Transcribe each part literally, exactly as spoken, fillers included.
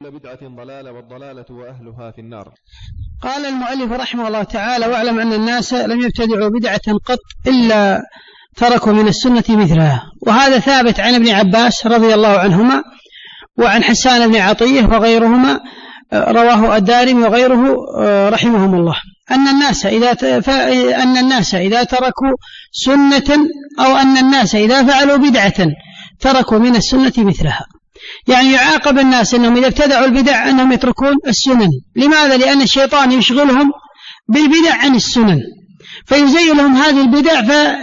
وكل بدعة ضلالة والضلالة وأهلها في النار. قال المؤلف رحمه الله تعالى: واعلم أن الناس لم يبتدعوا بدعة قط إلا تركوا من السنة مثلها. وهذا ثابت عن ابن عباس رضي الله عنهما وعن حسان بن عطية وغيرهما، رواه الدارمي وغيره رحمهم الله، أن الناس إذا أن الناس إذا تركوا سنة أو أن الناس إذا فعلوا بدعة تركوا من السنة مثلها. يعني يعاقب الناس أنهم إذا ابتدعوا البدع أنهم يتركون السنن. لماذا؟ لأن الشيطان يشغلهم بالبدع عن السنن، فيزين لهم هذه البدع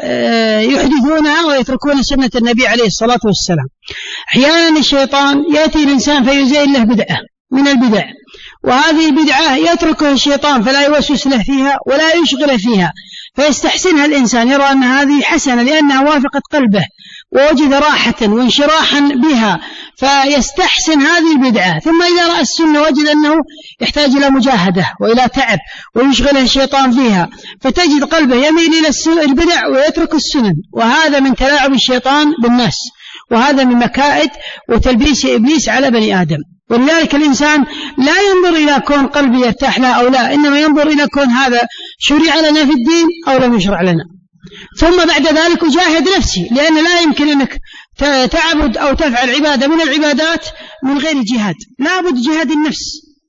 فيحدثونها ويتركون سنة النبي عليه الصلاة والسلام. أحيانا الشيطان يأتي الإنسان فيزين له بدعة من البدع، وهذه البدعة يتركها الشيطان فلا يوسوس له فيها ولا يشغل فيها، فيستحسنها الإنسان، يرى أن هذه حسنة لأنها وافقت قلبه ووجد راحة وانشراحا بها فيستحسن هذه البدعة. ثم إذا رأى السنة وجد أنه يحتاج إلى مجاهدة وإلى تعب ويشغله الشيطان فيها، فتجد قلبه يميل إلى البدع ويترك السنن. وهذا من تلاعب الشيطان بالناس، وهذا من مكائد وتلبيس إبليس على بني آدم. ولذلك الإنسان لا ينظر إلى كون قلبي يرتاح له أو لا، إنما ينظر إلى كون هذا شرع لنا في الدين أو لم يشرع لنا. ثم بعد ذلك أجاهد نفسي، لأن لا يمكن أنك تعبد أو تفعل عبادة من العبادات من غير جهاد، لا بد جهاد النفس.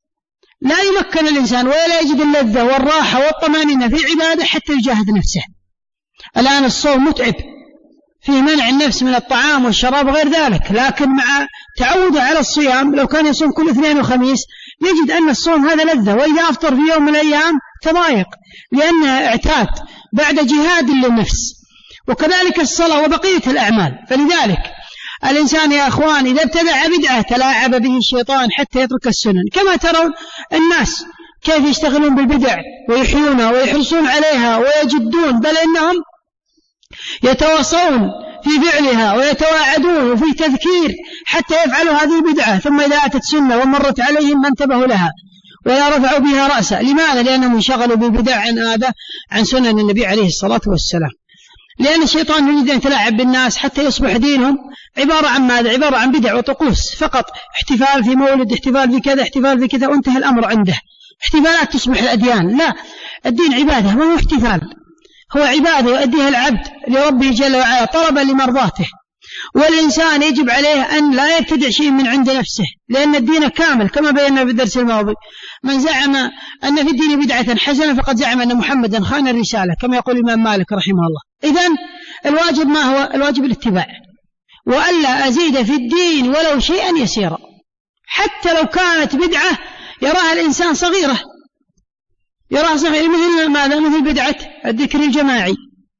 لا يمكن الإنسان ولا يجد اللذة والراحة والطمأنينة في عبادة حتى يجاهد نفسه. الآن الصوم متعب في منع النفس من الطعام والشراب وغير ذلك، لكن مع تعوده على الصيام لو كان يصوم كل اثنين وخميس يجد أن الصوم هذا لذة، وإذا أفطر في يوم من الأيام تضايق لأنه اعتاد بعد جهاد للنفس. وكذلك الصلاة وبقية الأعمال. فلذلك الإنسان يا أخوان إذا ابتدع بدعة تلاعب به الشيطان حتى يترك السنن. كما ترون الناس كيف يشتغلون بالبدع ويحيونها ويحرصون عليها ويجدون، بل إنهم يتواصون في فعلها ويتواعدون في تذكير حتى يفعلوا هذه البدعة، ثم إذا أتت سنة ومرت عليهم ما انتبهوا لها ولا رفعوا بها رأسا. لماذا؟ لأنهم انشغلوا بالبدع عن آدة عن سنن النبي عليه الصلاة والسلام. لأن الشيطان يريد أن يتلاعب بالناس حتى يصبح دينهم عبارة عن ماذا؟ عبارة عن بدع وطقوس فقط، احتفال في مولد، احتفال في كذا، احتفال في كذا، وانتهى الأمر عنده. احتفالات تصبح الأديان. لا، الدين عبادة ما هو احتفال، هو عبادة يؤديها العبد لربه جل وعلا طلبا لمرضاته. والإنسان يجب عليه أن لا يبتدع شيء من عند نفسه، لأن الدين كامل كما بينا في الدرس الماضي. من زعم أن في الدين بدعة حسنة فقد زعم أن محمدا خان الرسالة، كما يقول الإمام مالك رحمه الله. إذن الواجب ما هو؟ الواجب الاتباع، وألا أزيد في الدين ولو شيئا يسيرا، حتى لو كانت بدعة يراها الإنسان صغيرة، يراها صغيرة، مثل ماذا؟ مثل بدعة الذكر الجماعي.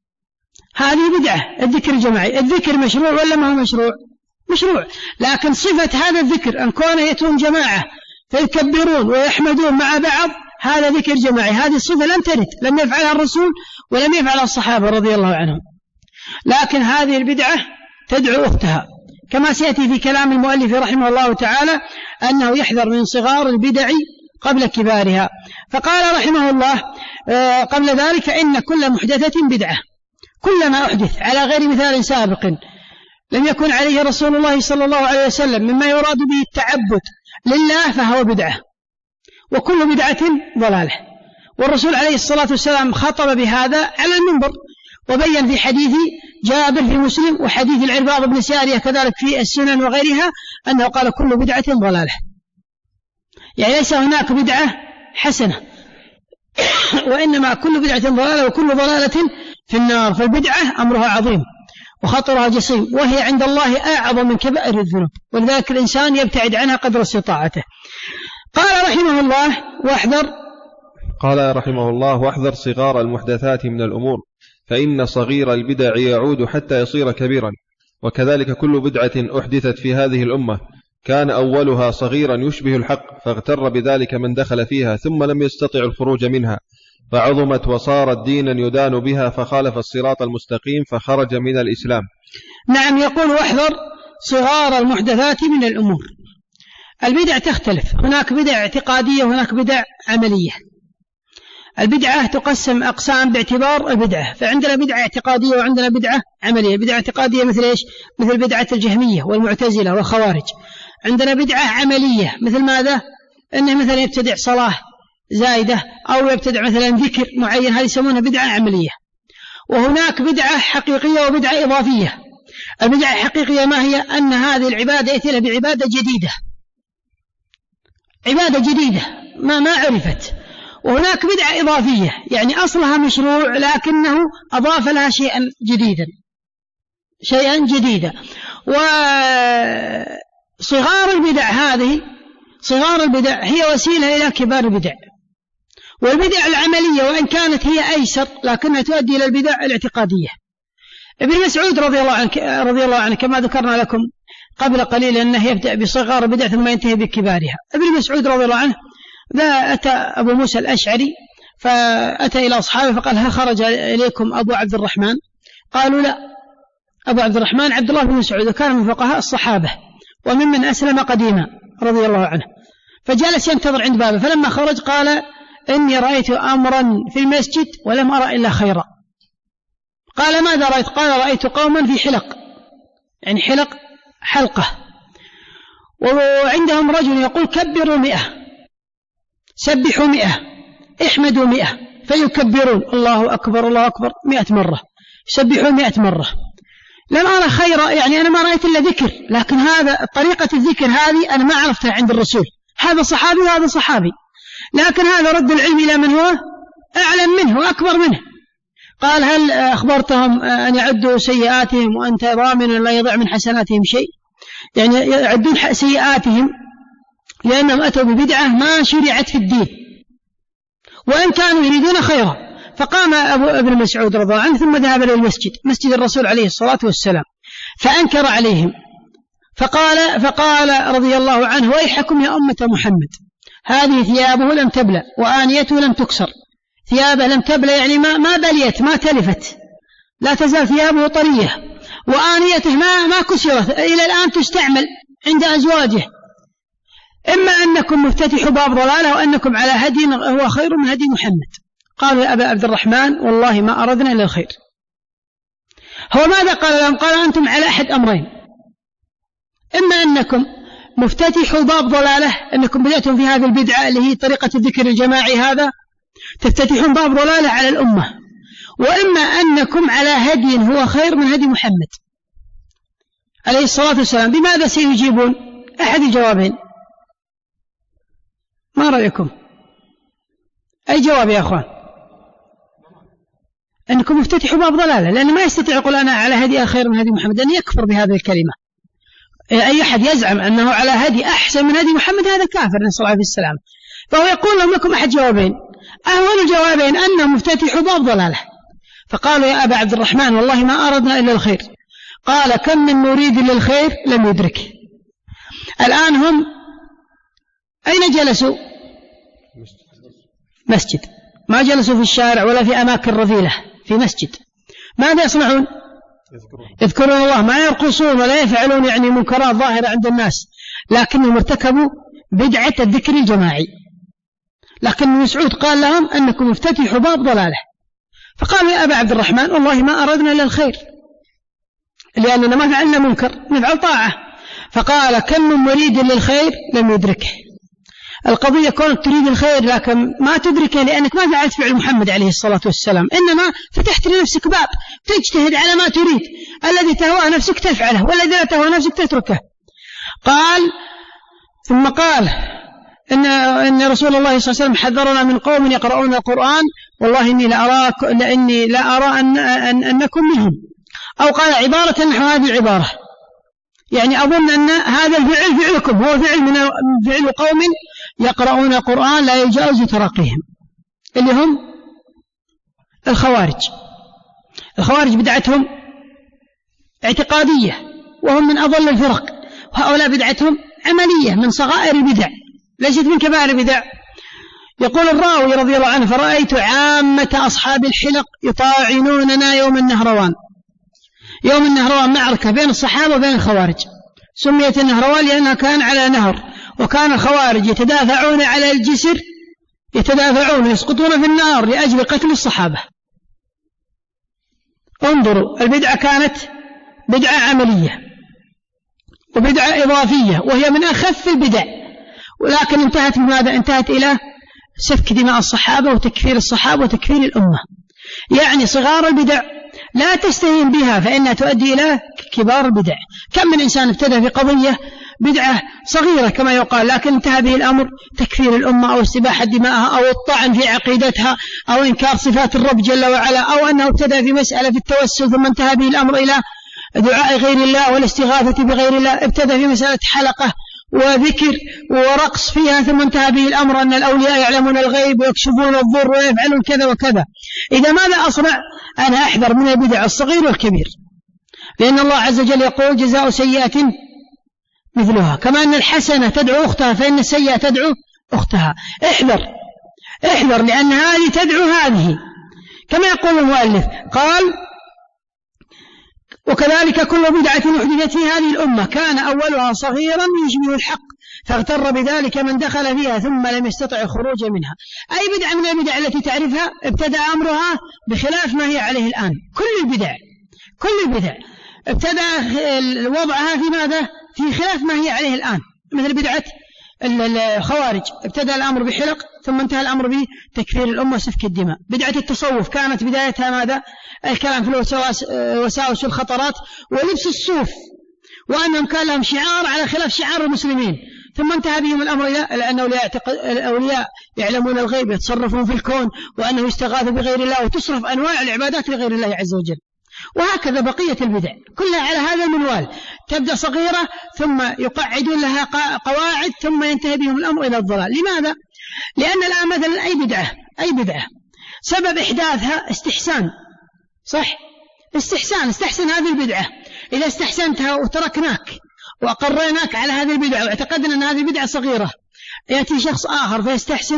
هذه بدعة الذكر الجماعي. الذكر مشروع ولا ما هو مشروع؟ مشروع، لكن صفة هذا الذكر أن كونه يأتون جماعة فيكبرون ويحمدون مع بعض، هذا ذكر جماعي. هذه الصفة لم ترد، لم يفعلها الرسول ولم يفعلها الصحابة رضي الله عنهم. لكن هذه البدعة تدعو أختها، كما سيأتي في كلام المؤلف رحمه الله تعالى أنه يحذر من صغار البدع قبل كبارها. فقال رحمه الله قبل ذلك: إن كل محدثة بدعة. كلما أحدث على غير مثال سابق لم يكن عليه رسول الله صلى الله عليه وسلم مما يراد به التعبد لله فهو بدعة، وكل بدعة ضلالة. والرسول عليه الصلاة والسلام خطب بهذا على المنبر، وبين في حديث جابر في مسلم وحديث العرباض بن سارية كذلك في السنن وغيرها أنه قال: كل بدعة ضلالة. يعني ليس هناك بدعة حسنة، وإنما كل بدعة ضلالة وكل ضلالة في النار. فالبدعة أمرها عظيم وخطرها جسيم، وهي عند الله أعظم من كبائر الذنوب، ولذلك الإنسان يبتعد عنها قدر استطاعته. قال رحمه الله: واحذر قال رحمه الله واحذر صغار المحدثات من الأمور، فإن صغير البدع يعود حتى يصير كبيرا. وكذلك كل بدعة أحدثت في هذه الأمة كان أولها صغيرا يشبه الحق، فاغتر بذلك من دخل فيها ثم لم يستطع الخروج منها، فعظمت وصارت دينا يدان بها، فخالف الصراط المستقيم فخرج من الإسلام. نعم، يقول: واحذر صغار المحدثات من الأمور. البدع تختلف، هناك بدع اعتقادية وهناك بدع عملية. البدعة تقسم أقسام باعتبار البدعة، فعندنا بدعة اعتقادية وعندنا بدعة عملية. بدعة اعتقادية مثل إيش؟ مثل بدعة الجهمية والمعتزلة والخوارج. عندنا بدعة عملية، مثل ماذا؟ أنه مثلا يبتدع صلاة زايدة أو يبتدع مثلا ذكر معين، هذه يسمونها بدعة عملية. وهناك بدعة حقيقية وبدعة إضافية. البدعة الحقيقية ما هي؟ أن هذه العبادة يأتي لها بعبادة جديدة، عبادة جديدة ما ما عرفت. وهناك بدعة إضافية يعني أصلها مشروع لكنه أضاف لها شيئا جديدا شيئا جديدا. وصغار البدع هذه صغار البدع هي وسيلة إلى كبار البدع. والبدع العملية وإن كانت هي أيسر لكنها تؤدي إلى البدع الاعتقادية. ابن مسعود رضي الله عنه رضي الله عنه كما ذكرنا لكم قبل قليل أنه يبدأ بصغار البدع ثم ينتهي بكبارها. ابن مسعود رضي الله عنه ذا أتى أبو موسى الأشعري فأتى إلى أصحابه فقال: هل خرج إليكم أبو عبد الرحمن؟ قالوا: لا. أبو عبد الرحمن عبد الله بن مسعود كان من فقهاء الصحابة وممن أسلم قديما رضي الله عنه. فجلس ينتظر عند بابه، فلما خرج قال: إني رأيت أمرا في المسجد ولم أرى إلا خيرا. قال: ماذا رأيت؟ قال: رأيت قوما في حلق، يعني حلق حلقة، وعندهم رجل يقول: كبروا مئة، سبحوا مئة، احمدوا مئة، فيكبرون الله أكبر الله أكبر مئة مرة، يسبحون مئة مرة. لم أرى خيرا، يعني أنا ما رأيت إلا ذكر، لكن هذا طريقة الذكر هذه أنا ما عرفتها عند الرسول. هذا صحابي وهذا صحابي، لكن هذا رد العلم إلى من هو أعلم منه وأكبر منه. قال: هل أخبرتهم أن يعدوا سيئاتهم وأنت ضامن لا يضع من حسناتهم شيء؟ يعني يعدون سيئاتهم لأنهم أتوا ببدعة ما شرعت في الدين وإن كانوا يريدون خيرا. فقام أبو ابن مسعود رضي الله عنه ثم ذهب إلى المسجد، مسجد الرسول عليه الصلاة والسلام، فأنكر عليهم فقال, فقال رضي الله عنه: ويحكم يا أمة محمد، هذه ثيابه لم تبلى وآنيته لم تكسر. ثيابه لم تبلى يعني ما, ما بليت ما تلفت، لا تزال ثيابه طرية، وآنيته ما, ما كسرت إلى الآن تستعمل عند أزواجه. إما أنكم مفتتحوا باب ضلالة وأنكم على هدي هو خير من هدي محمد. قالوا: يا أبا عبد الرحمن والله ما أردنا إلا الخير. هو ماذا قال لهم؟ قال: أنتم على أحد أمرين، إما أنكم مفتتحوا باب ضلالة، أنكم بدأتم في هذه البدعة اللي هي طريقة الذكر الجماعي، هذا تفتتحون باب ضلالة على الأمة، وإما أنكم على هدي هو خير من هدي محمد عليه الصلاة والسلام. بماذا سيجيبون؟ أحد الجوابين، ما رأيكم؟ أي جواب يا أخوان؟ أنكم مفتتحوا باب ضلالة، لأنه ما يستطيع يقول أنا على هدي خير من هدي محمد، أن يكفر بهذه الكلمة. أي أحد يزعم أنه على هدي أحسن من هدي محمد هذا كافر نسأل الله عليه السلام. فهو يقول لهم: لكم أحد جوابين، أول الجوابين أنهم مفتتحوا باب ضلالة. فقالوا: يا أبا عبد الرحمن والله ما أردنا إلا الخير. قال: كم من مريد للخير لم يدرك. الآن هم أين جلسوا؟ مسجد، ما جلسوا في الشارع ولا في أماكن رذيلة، في مسجد. ماذا يصنعون؟ يذكرون الله، ما يرقصون ولا يفعلون يعني منكرات ظاهرة عند الناس، لكنهم ارتكبوا بدعة الذكر الجماعي. لكن ابن مسعود قال لهم أنكم افتتحوا باب ضلالة. فقالوا: يا أبا عبد الرحمن والله ما أردنا إلا الخير، لأننا ما فعلنا منكر، نفعل طاعة. فقال: كم من مريد للخير لم يدركه. القضية كونت تريد الخير لكن ما تدركه لأنك ما فعلت فعل محمد عليه الصلاة والسلام، إنما فتحت لنفسك باب تجتهد على ما تريد، الذي تهوى نفسك تفعله والذي لا تهوى نفسك تتركه. قال ثم قال إن, إن رسول الله صلى الله عليه وسلم حذرنا من قوم يقرؤون القرآن والله إني لا أراك لأني لا أرى أن أن أنكم منهم، أو قال عبارة نحو هذه العبارة، يعني أظن أن هذا الفعل فعلكم هو فعل من فعل قوم يقرؤون القرآن لا يجاوز تراقيهم، اللي هم الخوارج. الخوارج بدعتهم اعتقادية وهم من أضل الفرق، وهؤلاء بدعتهم عملية من صغائر البدع ليست من كبائر البدع. يقول الراوي رضي الله عنه: فرأيت عامة أصحاب الحلق يطاعنوننا يوم النهروان. يوم النهروان معركة بين الصحابة وبين الخوارج، سميت النهروان لأنها كان على نهر، وكان الخوارج يتدافعون على الجسر، يتدافعون يسقطون في النار لأجل قتل الصحابة. انظروا، البدعة كانت بدعة عملية وبدعة إضافية وهي من أخف البدع، ولكن انتهت بماذا؟ انتهت إلى سفك دماء الصحابة وتكفير الصحابة وتكفير الأمة. يعني صغار البدع لا تستهين بها فإنها تؤدي إلى كبار البدع. كم من إنسان ابتدى في قضية بدعة صغيرة كما يقال، لكن انتهى به الأمر تكفير الأمة أو استباحة دماءها أو الطعن في عقيدتها أو إنكار صفات الرب جل وعلا، أو أنه ابتدى في مسألة في التوسل ثم انتهى به الأمر إلى دعاء غير الله والاستغاثة بغير الله، ابتدى في مسألة حلقة وذكر ورقص فيها ثم انتهى به الأمر أن الأولياء يعلمون الغيب ويكشفون الضر ويفعلون كذا وكذا. إذا ماذا أصنع؟ أنا أحذر من البدع الصغير والكبير، لأن الله عز وجل يقول جزاء سيئة مثلها، كما أن الحسنة تدعو أختها فإن السيئة تدعو أختها. احذر احذر لأن هذه تدعو هذه، كما يقول المؤلف قال وكذلك كل بدعة أحدثت في هذه الأمة كان أولها صغيرا يشبه الحق فاغتر بذلك من دخل فيها ثم لم يستطع الخروج منها. أي بدعة من البدع التي تعرفها ابتدأ أمرها بخلاف ما هي عليه الآن. كل البدع كل البدع ابتدأ وضعها في ماذا؟ في خلاف ما هي عليه الآن، مثل بدعة الخوارج ابتدأ الأمر بحلق ثم انتهى الأمر بتكفير الأمة وسفك الدماء. بدعة التصوف كانت بدايتها ماذا؟ الكلام في الوساوس والخطرات ولبس الصوف، وأنهم كان لهم شعار على خلاف شعار المسلمين، ثم انتهى بهم الأمر إلى أن الأولياء يعلمون الغيب يتصرفون في الكون، وأنه يستغاث بغير الله وتصرف أنواع العبادات لغير الله عز وجل. وهكذا بقية البدع كلها على هذا المنوال، تبدأ صغيرة ثم يقعدون لها قواعد ثم ينتهي بهم الأمر إلى الضلال. لماذا؟ لأن الآن مثلا أي بدعة أي بدعة سبب إحداثها استحسان، صح؟ استحسان استحسن هذه البدعة، إذا استحسنتها وتركناك وأقريناك على هذه البدعة واعتقدنا أن هذه بدعة صغيرة، يأتي شخص آخر فيستحسن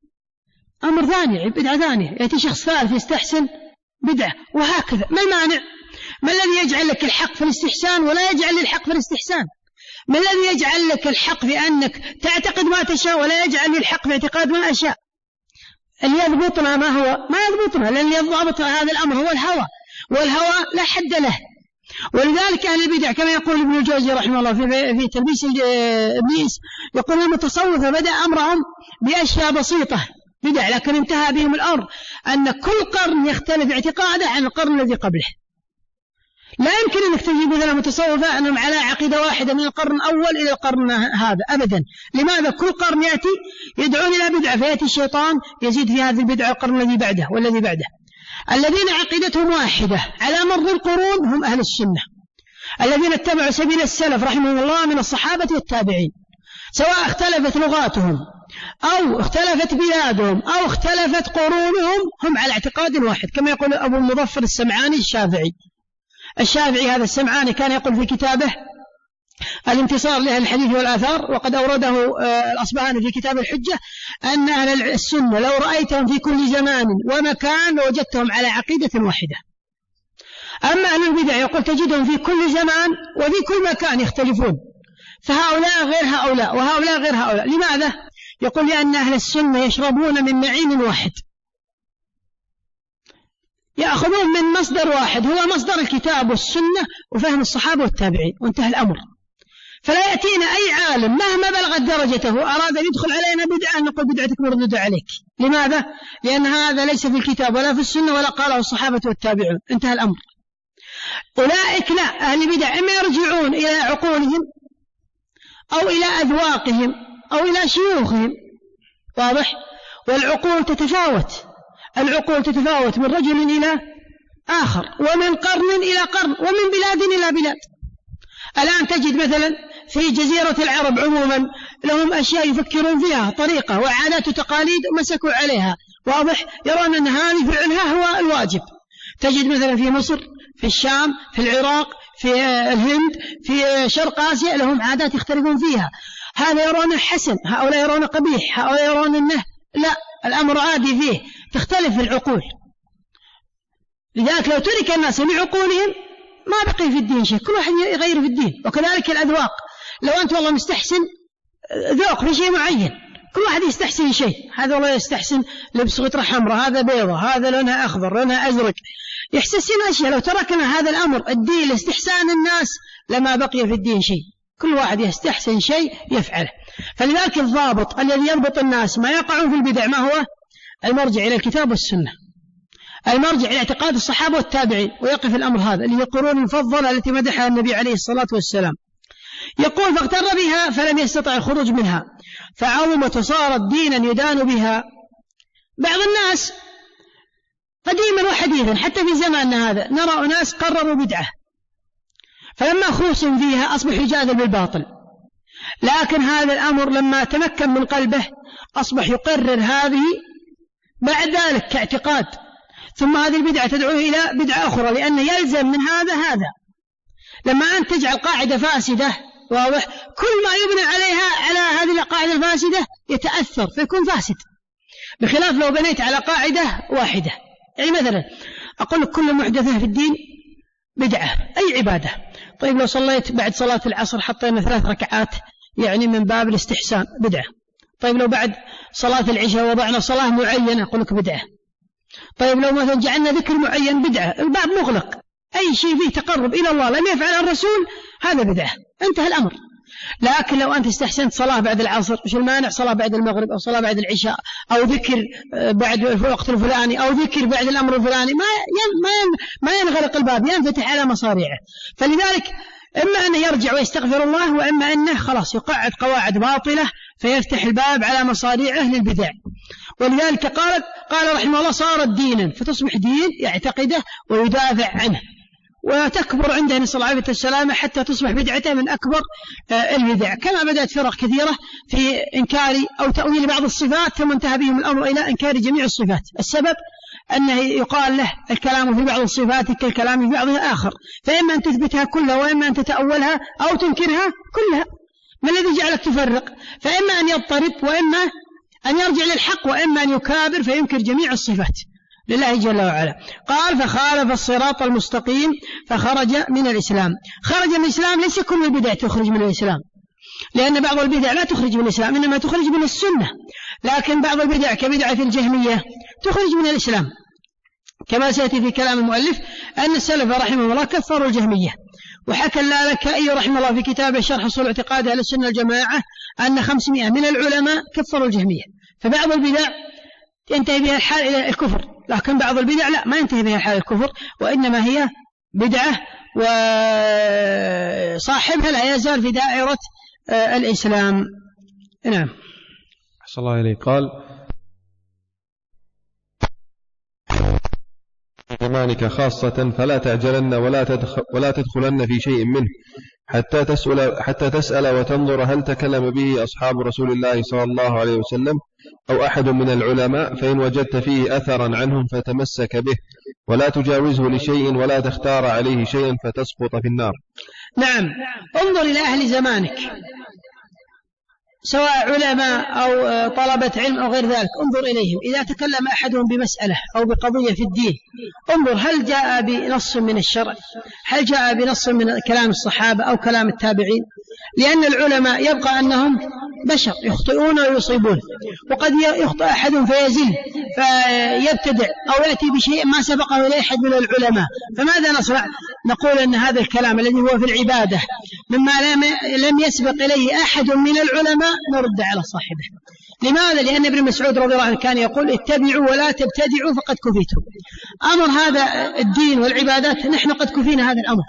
أمر ثاني بدعة ثانية، يأتي شخص ثالث يستحسن بدعة، وهكذا. ما المانع؟ ما الذي يجعل لك الحق في الاستحسان ولا يجعل للحق في الاستحسان؟ ما الذي يجعل لك الحق في أنك تعتقد ما تشاء ولا يجعل للحق في اعتقاد ما أشاء؟ اللي يضبطنا ما هو؟ ما يضبطنا، لأن يضبط هذا الأمر هو الهوى، والهوى لا حد له. ولذلك أهل البدع كما يقول ابن الجوزي رحمه الله في, في تلبيس إبليس، يقول المتصوفة بدأ أمرهم بأشياء بسيطة بدع، لكن انتهى بهم الأمر أن كل قرن يختلف اعتقاده عن القرن الذي قبله. لا يمكن أنك تجيب مثلا متصوفة أنهم على عقيدة واحدة من القرن الأول إلى القرن هذا أبدا. لماذا؟ كل قرن يأتي يدعون إلى بدعة، فيأتي الشيطان يزيد في هذه البدعة القرن الذي بعده والذي بعده. الذين عقيدتهم واحدة على مر القرون هم أهل السنة، الذين اتبعوا سبيل السلف رحمهم الله من الصحابة والتابعين، سواء اختلفت لغاتهم أو اختلفت بلادهم أو اختلفت قرونهم، هم على اعتقاد واحد، كما يقول أبو المظفر السمعاني الشافعي. الشافعي هذا السمعاني كان يقول في كتابه الانتصار لأهل الحديث والآثار، وقد أورده الأصبهاني في كتاب الحجة، أن أهل السنة لو رأيتهم في كل زمان ومكان وجدتهم على عقيدة واحدة. أما أهل البدع يقول تجدهم في كل زمان وفي كل مكان يختلفون، فهؤلاء غير هؤلاء وهؤلاء غير هؤلاء. لماذا؟ يقول لأن أهل السنة يشربون من معين واحد، يأخذون من مصدر واحد هو مصدر الكتاب والسنة وفهم الصحابة والتابعين، وانتهى الأمر. فلا يأتينا أي عالم مهما بلغت درجته أراد أن يدخل علينا بدعة نقول بدعتك مردودة عليك. لماذا؟ لأن هذا ليس في الكتاب ولا في السنة ولا قاله الصحابة والتابعون، انتهى الأمر. أولئك لا، أهل البدع إما يرجعون إلى عقولهم أو إلى أذواقهم أو إلى شيوخهم، واضح؟ والعقول تتفاوت، العقول تتفاوت من رجل إلى آخر ومن قرن إلى قرن ومن بلاد إلى بلاد. الآن تجد مثلا في جزيرة العرب عموما لهم أشياء يفكرون فيها طريقة وعادات وتقاليد مسكوا عليها، واضح؟ يرون أن هذه فعلها هو الواجب. تجد مثلا في مصر، في الشام، في العراق، في الهند، في شرق آسيا لهم عادات يختلفون فيها، هذا يرون حسن، هؤلاء يرون قبيح، هؤلاء يرون أنه لا، الأمر عادي فيه، تختلف العقول. لذلك لو ترك الناس بعقولهم ما بقي في الدين شيء، كل واحد يغير في الدين. وكذلك الأذواق، لو أنت والله مستحسن ذوق في شيء معين، كل واحد يستحسن شيء، هذا والله يستحسن لبس غطرة حمراء، هذا بيضة، هذا لونها أخضر، لونها أزرق، يحسسن أشياء. لو تركنا هذا الأمر الدين لاستحسان الناس لما بقي في الدين شيء، كل واحد يستحسن شيء يفعله. فلذلك الضابط الذي يضبط الناس ما يقعون في البدع ما هو؟ المرجع إلى الكتاب والسنة، المرجع إلى اعتقاد الصحابة والتابعين، ويقف الأمر هذا اللي هي القرون المفضلة التي مدحها النبي عليه الصلاة والسلام. يقول فاغتر بها فلم يستطع الخروج منها فعظمت وصارت دينا يدان بها. بعض الناس قديما وحديثا حتى في زماننا هذا نرى أناس قرروا بدعة، فلما خوصوا فيها أصبح يجادل بالباطل، لكن هذا الأمر لما تمكن من قلبه أصبح يقرر هذه بعد ذلك كاعتقاد، ثم هذه البدعة تدعوه إلى بدعة أخرى، لأن يلزم من هذا هذا. لما أنت تجعل قاعدة فاسدة واضح كل ما يبنى عليها على هذه القاعدة الفاسدة يتأثر فيكون فاسد، بخلاف لو بنيت على قاعدة واحدة. يعني مثلا أقول لك كل محدثة في الدين بدعة، أي عبادة. طيب لو صليت بعد صلاة العصر حطينا ثلاث ركعات يعني من باب الاستحسان بدعة. طيب لو بعد صلاة العشاء وضعنا صلاة معينة أقول لك بدعة. طيب لو مثلا جعلنا ذكر معين بدعة، الباب مغلق، أي شيء فيه تقرب إلى الله لم يفعل الرسول هذا بدعة، انتهى الأمر. لكن لو أنت استحسنت صلاة بعد العصر وش المانع صلاة بعد المغرب أو صلاة بعد العشاء أو ذكر بعد الوقت الفلاني أو ذكر بعد الأمر الفلاني، ما ما ينغلق الباب، ينفتح على مصاريعه. فلذلك إما أنه يرجع ويستغفر الله، وإما أنه خلاص يقعد قواعد باطلة فيفتح الباب على مصاريعه للبدع. ولذلك قال قال رحمه الله صارت دينا، فتصبح دين يعتقده ويدافع عنه، وتكبر عنده نسأل الله العافية والسلامة حتى تصبح بدعته من أكبر البدع، كما بدأت فرق كثيرة في إنكار أو تأويل بعض الصفات ثم انتهى بهم الأمر إلى إنكار جميع الصفات. السبب أنه يقال له الكلام في بعض الصفات كالكلام في بعضها آخر، فإما أن تثبتها كلها وإما أن تتأولها أو تنكرها كلها. ما الذي جعلك تفرق؟ فإما أن يضطرب وإما أن يرجع للحق وإما أن يكابر فينكر جميع الصفات لله جل وعلا. قال فخالف الصراط المستقيم فخرج من الإسلام. خرج من الإسلام ليس كل البدع تخرج من الإسلام، لأن بعض البدع لا تخرج من الإسلام إنما تخرج من السنة، لكن بعض البدع كبدعة الجهمية تخرج من الإسلام، كما سيأتي في كلام المؤلف أن السلف رحمه الله كفروا الجهمية. وحكى اللالكائي رحمه الله في كتابه شرح أصول اعتقاد أهل السنة الجماعة أن خمسمائة من العلماء كفروا الجهمية. فبعض البدع ينتهي بها الحال إلى الكفر، لكن بعض البدع لا ما ينتهي بها الحال الكفر، وإنما هي بدعة وصاحبها لا يزال في دائرة الإسلام. نعم. أحسن الله إليه. قال زمانك خاصة فلا تعجلن ولا تدخل ولا تدخلن في شيء منه حتى تسأل حتى تسأل وتنظر هل تكلم به أصحاب رسول الله صلى الله عليه وسلم أو أحد من العلماء، فإن وجدت فيه أثرا عنهم فتمسك به ولا تجاوزه لشيء ولا تختار عليه شيئا فتسقط في النار. نعم. انظر إلى أهل زمانك سواء علماء أو طلبة علم أو غير ذلك، انظر إليهم إذا تكلم أحدهم بمسألة أو بقضية في الدين انظر هل جاء بنص من الشرع، هل جاء بنص من كلام الصحابة أو كلام التابعين، لأن العلماء يبقى أنهم بشر يخطئون ويصيبون، وقد يخطئ أحد فيزل فيبتدع أو يأتي بشيء ما سبقه إليه أحد من العلماء، فماذا نصنع؟ نقول أن هذا الكلام الذي هو في العبادة مما لم يسبق إليه أحد من العلماء نرد على صاحبه. لماذا؟ لأن ابن مسعود رضي الله عنه كان يقول اتبعوا ولا تبتدعوا فقد كفيتم. أمر هذا الدين والعبادات نحن قد كفينا هذا الأمر،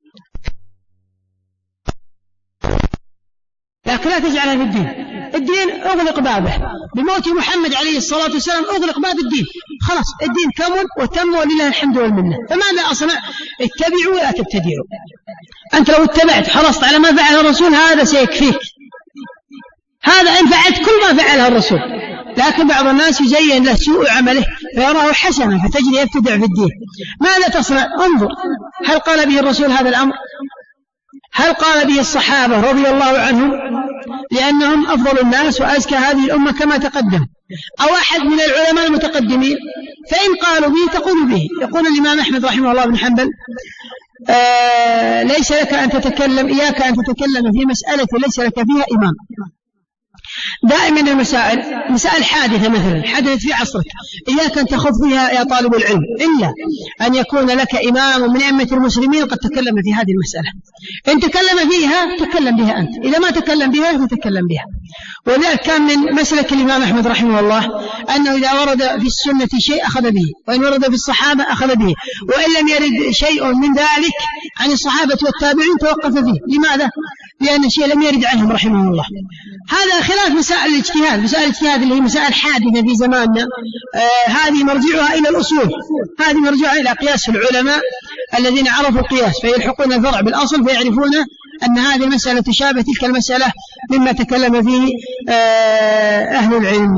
لكن لا تجعلها في الدين. الدين أغلق بابه بموت محمد عليه الصلاة والسلام، أغلق باب الدين خلاص، الدين كمل وتم ولله الحمد والمنة. فماذا أصنع؟ اتبعوا ولا تبتدعوا. أنت لو اتبعت حرصت على ما فعله الرسول هذا سيكفيك، هذا إن فعلت كل ما فعله الرسول. لكن بعض الناس يزين له سوء عمله فيراه حسنا فتجد يبتدع في الدين. ماذا تصنع؟ انظر هل قال به الرسول هذا الأمر؟ هل قال به الصحابة رضي الله عنهم لأنهم أفضل الناس وأزكى هذه الأمة كما تقدم، أو أحد من العلماء المتقدمين؟ فإن قالوا به تقول به. يقول الإمام أحمد رحمه الله بن حنبل آه ليس لك أن تتكلم إياك أن تتكلم في مسألة ليس لك فيها إمام. دائما المسائل مسائل حادثة مثلا حدثت في عصرك إياك أن تخوض فيها يا طالب العلم، إلا أن يكون لك إمام من أئمة المسلمين قد تكلم في هذه المسألة. إن تكلم فيها تكلم بها أنت، إذا ما تكلم بها فتكلم بها. وذلك كان من مسلك الإمام أحمد رحمه الله أنه إذا ورد في السنة شيء أخذ به، وإن ورد في الصحابة أخذ به، وإن لم يرد شيء من ذلك عن الصحابة والتابعين توقف فيه. لماذا؟ لأن الشيء لم يرد عنهم رحمه الله. هذا خلاف مسائل الاجتهاد. مسائل الاجتهاد اللي هي مسائل حادثة في زماننا، آه هذه مرجعها إلى الأصول، هذه مرجعها إلى قياس العلماء الذين عرفوا القياس فيلحقون الفرع بالأصل فيعرفون أن هذه المسألة تشابه تلك المسألة مما تكلم فيه آه أهل العلم.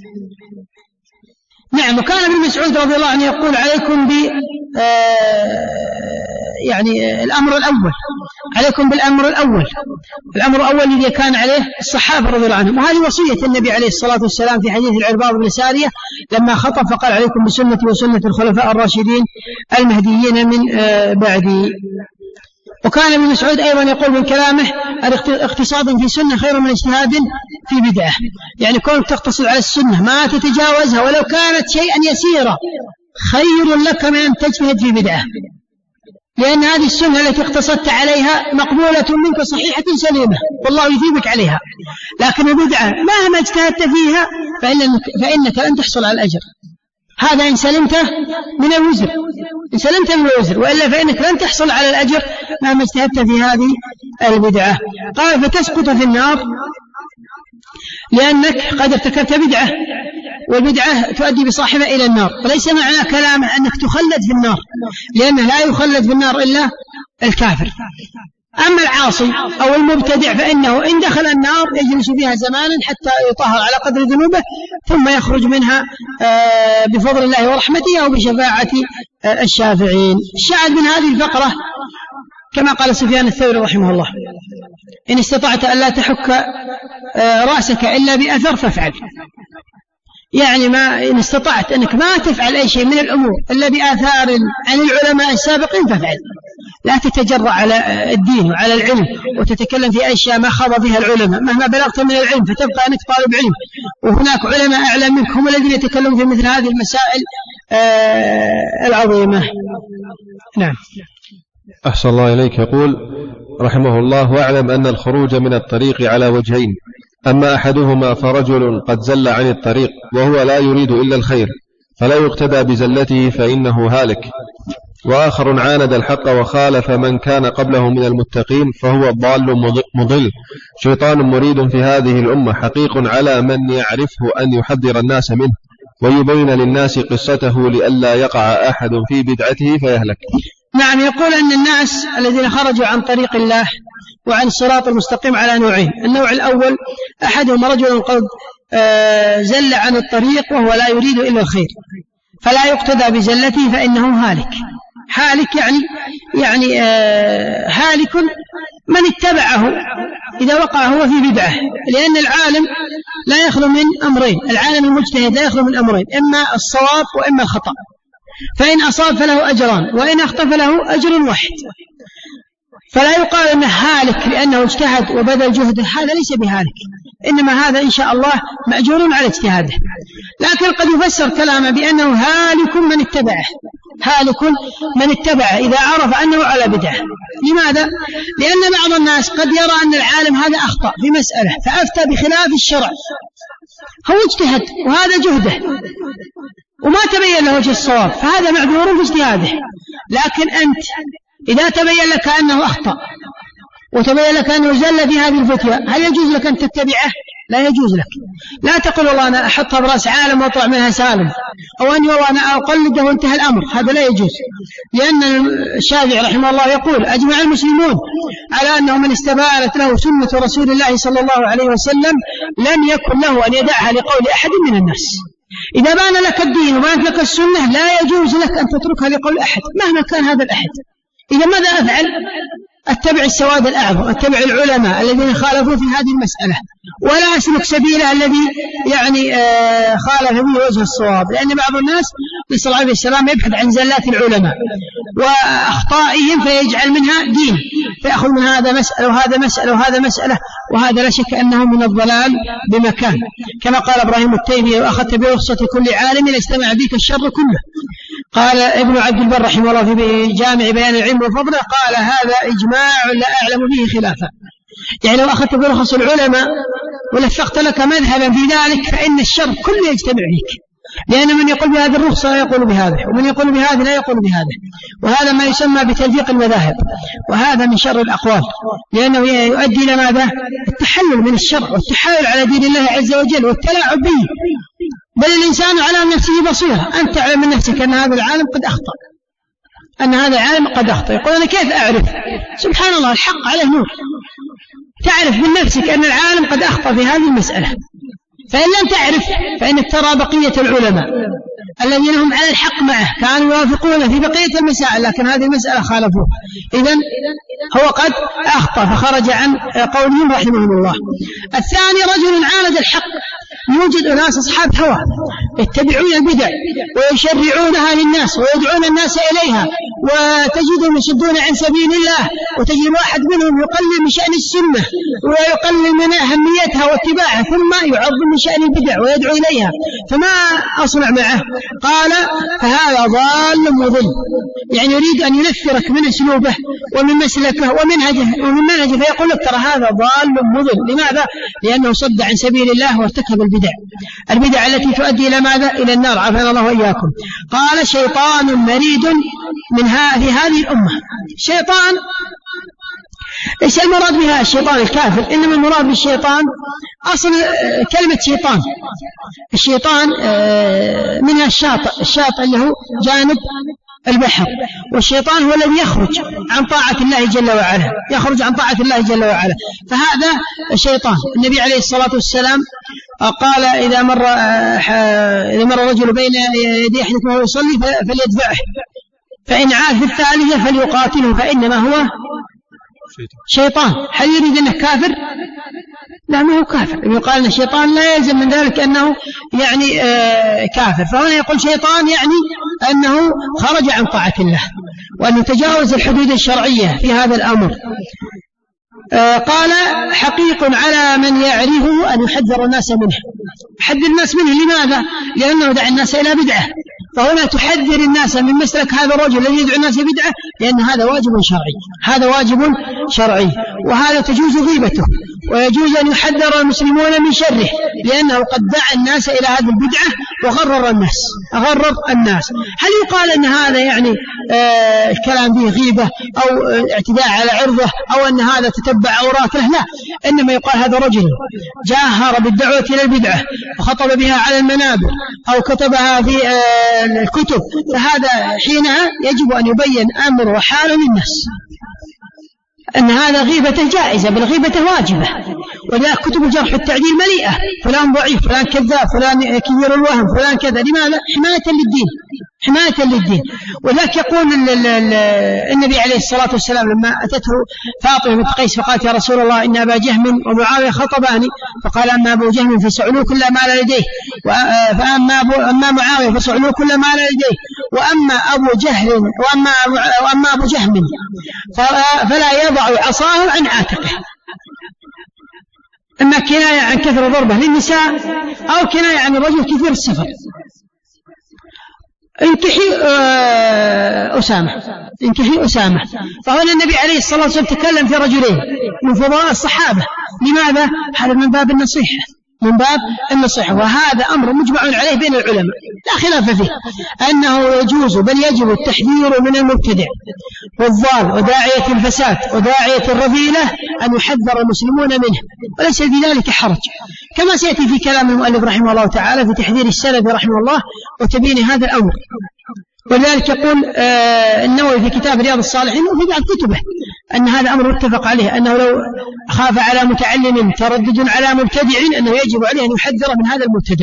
نعم. وكان ابن مسعود رضي الله عنه يقول عليكم ب يعني الأمر الأول، عليكم بالأمر الأول، الأمر الأول الذي كان عليه الصحابة رضي الله عنهم. وهذه وصية النبي عليه الصلاة والسلام في حديث العرباض بن سارية لما خطب فقال عليكم بسنتي وسنة الخلفاء الراشدين المهديين من بعدي. وكان ابن مسعود أيضا يقول من كلامه اقتصاد في سنة خير من اجتهاد في بدعة، يعني كونك تقتصد على السنة ما تتجاوزها ولو كانت شيئا يسيرا خير لك من أن تجتهد في بدعة، لأن هذه السنة التي اقتصدت عليها مقبولة منك صحيحة سليمة والله يثيبك عليها. لكن البدعة مهما اجتهدت فيها فإنك, فإنك لن تحصل على الأجر. هذا إن سلمت من الوزر، إن سلمت من الوزر، وإلا فإنك لن تحصل على الأجر مهما اجتهدت في هذه البدعة. قال فتسقط في النار لأنك قد ارتكبت بدعة، والبدعة تؤدي بصاحبها إلى النار. وليس معنى كلامه أنك تخلد في النار، لأنه لا يخلد في النار إلا الكافر. أما العاصي أو المبتدع فإنه إن دخل النار يجلس فيها زمانا حتى يطهر على قدر ذنوبه ثم يخرج منها بفضل الله ورحمته أو بشفاعة الشافعين. الشاهد من هذه الفقرة كما قال سفيان الثوري رحمه الله إن استطعت أن لا تحك رأسك إلا بأثر فافعل. يعني ما إن استطعت أنك ما تفعل أي شيء من الأمور إلا بآثار عن العلماء السابقين فافعل. لا تتجرأ على الدين وعلى العلم وتتكلم في أشياء ما خاض فيها العلماء مهما بلغت من العلم، فتبقى أنك طالب علم وهناك علماء أعلم منك هم الذين يتكلمون في مثل هذه المسائل العظيمة. نعم. أحسن الله إليك. يقول رحمه الله واعلم أن الخروج من الطريق على وجهين، أما أحدهما فرجل قد زل عن الطريق وهو لا يريد إلا الخير فلا يقتدى بزلته فإنه هالك، وآخر عاند الحق وخالف من كان قبله من المتقين فهو ضال مضل شيطان مريد في هذه الأمة حقيق على من يعرفه أن يحذر الناس منه ويبين للناس قصته لئلا يقع أحد في بدعته فيهلك. نعم. يقول أن الناس الذين خرجوا عن طريق الله وعن الصراط المستقيم على نوعين. النوع الأول أحدهم رجل قد زل عن الطريق وهو لا يريد إلا الخير فلا يقتدى بزلته فإنه هالك. هالك يعني يعني هالك من اتبعه إذا وقع هو في بدعة، لأن العالم لا يخلو من أمرين، العالم المجتهد لا يخلو من أمرين، إما الصواب وإما الخطأ، فإن أصاب فله أجران وإن أخطأ فله أجر واحد. فلا يقال أنه هالك لأنه اجتهد وبذل جهده، هذا ليس بهالك، إنما هذا إن شاء الله مأجور على اجتهاده. لكن قد يفسر كلامه بأنه هالك من اتبعه، هالك من اتبعه إذا عرف أنه على بدعة. لماذا؟ لأن بعض الناس قد يرى أن العالم هذا أخطأ في مسألة فأفتى بخلاف الشرع، هو اجتهد وهذا جهده وما تبين له وجه الصواب فهذا معذور في اجتهاده. لكن أنت إذا تبين لك أنه أخطأ وتبين لك أنه زل في هذه الفتوى هل يجوز لك أن تتبعه؟ لا يجوز لك. لا تقول والله أنا أحطها برأس عالم وأطلع منها سالم، أو أني والله أنا أقلده وانتهى الأمر، هذا لا يجوز. لأن الشافعي رحمه الله يقول أجمع المسلمون على أنه من استبانت له سنة رسول الله صلى الله عليه وسلم لم يكن له أن يدعها لقول أحد من الناس. إذا بان لك الدين وبانت لك السنة لا يجوز لك أن تتركها لقول أحد مهما كان هذا الأحد. إذا ماذا أفعل؟ أتبع السواد الأعظم، أتبع العلماء الذين خالفوا في هذه المسألة ولا أسلك سبيله الذي يعني آه خالف به وجه الصواب. لأن بعض الناس نسأل الله عليه السلام يبحث عن زلات العلماء وأخطائهم فيجعل منها دين، فيأخذ من هذا مسألة وهذا مسألة وهذا مسألة، وهذا لا شك أنه من الضلال بمكان. كما قال إبراهيم التيمي: وأخذت برخصة كل عالم لاجتمع بك الشر كله. قال ابن عبد البر رحمه الله في جامع بيان العلم وفضله: قال هذا إجماع لا أعلم به خلافا. يعني لو أخذت برخص العلماء ولفقت لك مذهبا في ذلك فإن الشر كله يجتمع فيك، لأن من يقول بهذه الرخصة لا يقول بهذا، ومن يقول بهذا لا يقول بهذا، وهذا ما يسمى بتلفيق المذاهب، وهذا من شر الأقوال، لأنه يؤدي إلى ماذا؟ التحلل من الشر والتحايل على دين الله عز وجل والتلاعب به. بل الإنسان على نفسه بصيرة، أنت تعلم من نفسك أن هذا العالم قد أخطأ، أن هذا العالم قد أخطأ. يقول أنا كيف أعرف؟ سبحان الله، الحق عليه نور، تعرف من نفسك أن العالم قد أخطأ في هذه المسألة. فإن لم تعرف فإنك ترى بقية العلماء الذين هم على الحق معه كانوا يوافقون في بقية المسائل، لكن هذه المسألة خالفوه، إذن هو قد أخطأ فخرج عن قولهم رحمهم الله. الثاني رجل عالج الحق. يوجد أناس أصحاب هوى يتبعون البدع ويشرعونها للناس ويدعون الناس إليها، وتجدهم يصدون عن سبيل الله، وتجد واحد منهم يقلل من شأن السنة ويقلل من أهميتها واتباعها، ثم يعظم من شأن البدع ويدعو إليها، فما أصنع معه؟ قال فهذا ضال مضل. يعني يريد أن ينفرك من أسلوبه ومن مسلكه ومنهجه ومن منهجه، فيقول لك ترى هذا ضال مضل. لماذا؟ لأنه صد عن سبيل الله وارتكب البدع، البدع التي تؤدي إلى ماذا؟ إلى النار، عافانا الله وإياكم. قال شيطان مريد من في هذه الأمة. شيطان ليس المراد بها الشيطان الكافر، إنما المراد بالشيطان أصل كلمة شيطان. الشيطان منها الشاطئ، الشاطئ اللي هو جانب البحر، والشيطان هو الذي يخرج عن طاعة الله جل وعلا، يخرج عن طاعة الله جل وعلا، فهذا الشيطان. النبي عليه الصلاة والسلام قال إذا مر إذا مر رجل بين يدي أحدكم وهو يصلي فليدفعه، فإن عاد في الثالثة فليقاتله فإنما هو شيطان. هل يريد أنه كافر؟ لا، ما هو كافر. يقال أن الشيطان لا يلزم من ذلك أنه يعني آه كافر. فهنا يقول شيطان يعني أنه خرج عن طاعة الله وأنه تجاوز الحدود الشرعية في هذا الأمر. آه قال حقيق على من يعرفه أن يحذر الناس منه. حذر الناس منه لماذا؟ لأنه دعا الناس إلى بدعة، فهنا تحذر الناس من مسلك هذا الرجل الذي يدعو الناس بدعة، لأن هذا واجب شرعي، هذا واجب شرعي، وهذا تجوز غيبته، ويجوز أن يحذر المسلمون من شره، لأنه قد دعا الناس إلى هذه البدعة وغرر الناس غرر الناس. هل يقال أن هذا يعني آه الكلام فيه غيبة أو آه اعتداء على عرضه أو أن هذا تتبع عوراته؟ لا، إنما يقال هذا رجل جاهر بالدعوة إلى البدعة وخطب بها على المنابر أو كتبها في آه الكتب، فهذا حينها يجب أن يبين أمر وحال للناس أن هذا غيبته جائزة، بل غيبته واجبة. ولا كتب الجرح والتعديل مليئة، فلان ضعيف، فلان كذاب، فلان كبير الوهم، فلان كذا. لماذا؟ حماية للدين، حماية للدين. وذاك يقول النبي عليه الصلاة والسلام لما أتته فاطمة بنت قيس فقالت يا رسول الله إن أبا جهم ومعاوية خطباني، فقال أما أبو جهم فسعلوه كل ما لا لديه، فأما أبو أما معاوية فسعلوه كل ما لا لديه، وأما أبو جهل وأما وأما أبو جهم فلا يضع عصاه عن عاتقه. إما كناية عن كثر ضربه للنساء أو كناية عن الرجل كثير السفر. انكحي أسامة انكحي أسامة فهنا النبي عليه الصلاة والسلام تكلم في رجلين من فضلاء الصحابة. لماذا؟ هذا من باب النصيحة، من باب النصيحة، وهذا أمر مجمع عليه بين العلماء لا خلاف فيه أنه يجوز بل يجب التحذير من المبتدع والضال وداعية الفساد وداعية الرذيلة، أن يحذر المسلمون منه، وليس في ذلك حرج، كما سيأتي في كلام المؤلف رحمه الله تعالى في تحذير السلف رحمه الله وتبيين هذا الأمر. ولذلك يقول آه النووي في كتاب رياض الصالحين وفي بعض كتبه أن هذا أمر متفق عليه، أنه لو خاف على متعلم تردد على مبتدع أنه يجب عليه أن يحذر من هذا المبتدع.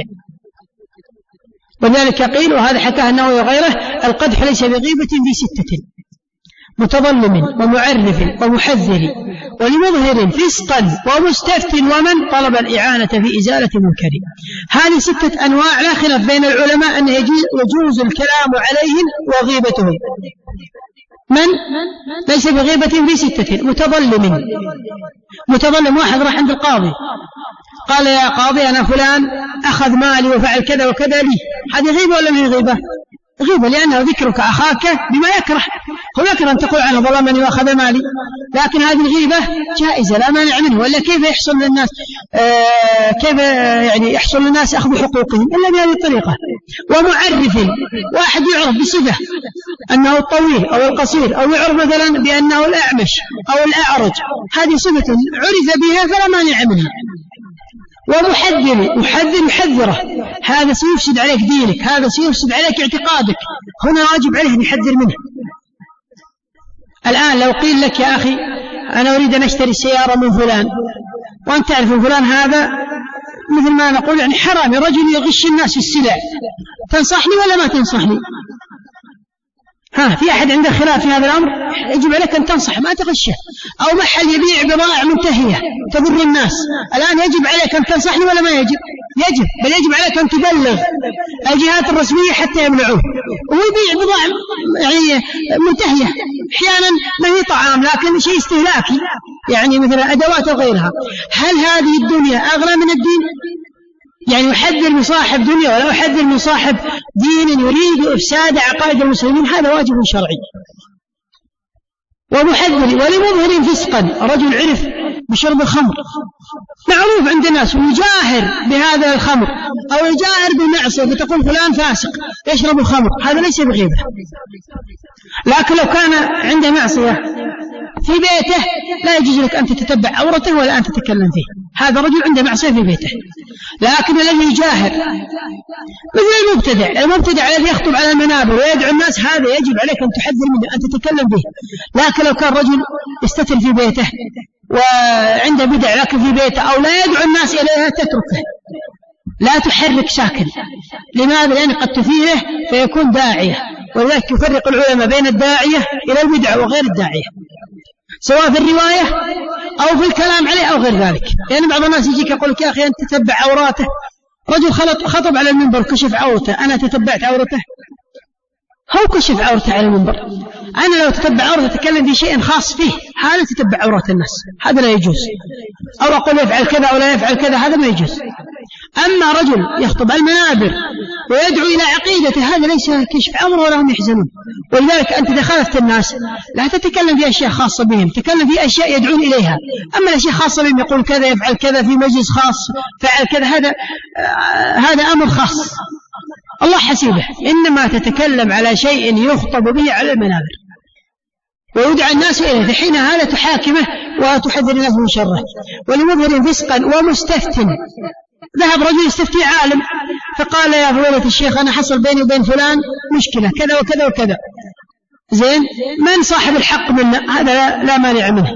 ولذلك قيل، وهذا حكاه النووي وغيره، القدح ليس بغيبة في ستة: متظلم ومعرف ومحذر ولمظهر فسقا ومستفت ومن طلب الإعانة في إزالة منكر. هذه ستة أنواع لا خلاف بين العلماء أن يجوز الكلام عليهم وغيبتهم. من ليس بغيبة في ستة: متظلم، متظلم واحد راح عند القاضي قال يا قاضي أنا فلان أخذ مالي وفعل كذا وكذا لي، هذه غيبة ولا من غيبة؟ غيبة، لأنه ذكرك أخاك بما يكره، هو يكره أن تقول عنه ظلمني وأخذ مالي، لكن هذه الغيبة جائزة لا مانع منه. ولا كيف يحصل للناس آه كيف يعني يحصل للناس أخذ حقوقهم إلا بهذه الطريقة. ومعرف، واحد يعرف بصفة أنه الطويل أو القصير، أو يعرف مثلا بأنه الأعمش أو الأعرج، هذه صفة عرف بها فلا مانع منها. ومحذر، محذر يحذره، هذا سيفسد عليك دينك، هذا سيفسد عليك اعتقادك، هنا واجب عليه أن يحذر منه. الآن لو قيل لك يا أخي أنا أريد أن أشتري سيارة من فلان، وأنت تعرف فلان هذا مثل ما نقول يعني حرامي، رجل يغش الناس في السلع، تنصحني ولا ما تنصحني؟ ها، في أحد عنده خلاف في هذا الأمر؟ يجب عليك أن تنصح ما تغشه. أو محل يبيع بضائع منتهية تضر الناس، الآن يجب عليك أن تنصحني ولا ما يجب؟ يجب، بل يجب عليك أن تبلغ الجهات الرسمية حتى يمنعوه. ويبيع بضائع يعني منتهية، أحيانا ما هي طعام لكن شيء استهلاكي، يعني مثل أدوات وغيرها. هل هذه الدنيا أغلى من الدين؟ يعني يحذر من صاحب دنيا ولا يحذر من صاحب دين يريد إفساد عقائد المسلمين، هذا واجب شرعي. ومحذر ولمظهر فسقا، رجل عرف بشرب الخمر معروف عند الناس ويجاهر بهذا الخمر أو يجاهر بالمعصية، فتقول فلان فاسق يشرب الخمر، هذا ليس بغيبة. لكن لو كان عنده معصية في بيته لا يجوز لك أن تتتبع عورته ولا أن تتكلم فيه، هذا رجل عنده معصية في بيته. لكن الذي يجاهر مثل المبتدع، المبتدع الذي يخطب على المنابر ويدعو الناس، هذا يجب عليك أن تحذر منه أن تتكلم به. لكن لو كان رجل يستتر في بيته وعنده بدع لكن في بيته أو لا يدعو الناس إليها، تتركه، لا تحرك ساكن. لماذا؟ لأن قد تفيده فيكون داعية، ولذلك يفرق العلماء بين الداعية إلى البدع وغير الداعية، سواء في الرواية أو في الكلام عليه أو غير ذلك. لأن يعني بعض الناس يجيك يقول لك يا أخي أنت تتبع عوراته، رجل خطب على المنبر كشف عورته، أنا تتبعت عورته؟ هو كشف عورته على المنبر، أنا لو تتبع عورته تتكلم في شيء خاص فيه، هذا تتبع عورات الناس، هذا لا يجوز. أو أقول يفعل كذا أو لا يفعل كذا، هذا ما يجوز. أما رجل يخطب على المنابر ويدعو إلى عقيدته، هذا ليس كشف عور ولا هم يحزنون. ولذلك أنت إذا خالفت الناس لا تتكلم في أشياء خاصة بهم، تكلم في أشياء يدعون إليها. أما الأشياء خاصة بهم يقول كذا يفعل كذا في مجلس خاص فعل كذا، هذا آه هذا أمر خاص الله حسيبه. إنما تتكلم على شيء يخطب به على المنابر ويدعى الناس إليه، فحين هذا تحاكمه وتحذر الناس من شره. ولمظهر فسقا ومستفتن، ذهب رجل يستفتي عالم فقال يا فضيلة الشيخ أنا حصل بيني وبين فلان مشكلة كذا وكذا وكذا، زين، من صاحب الحق منا؟ هذا لا, لا مانع منه.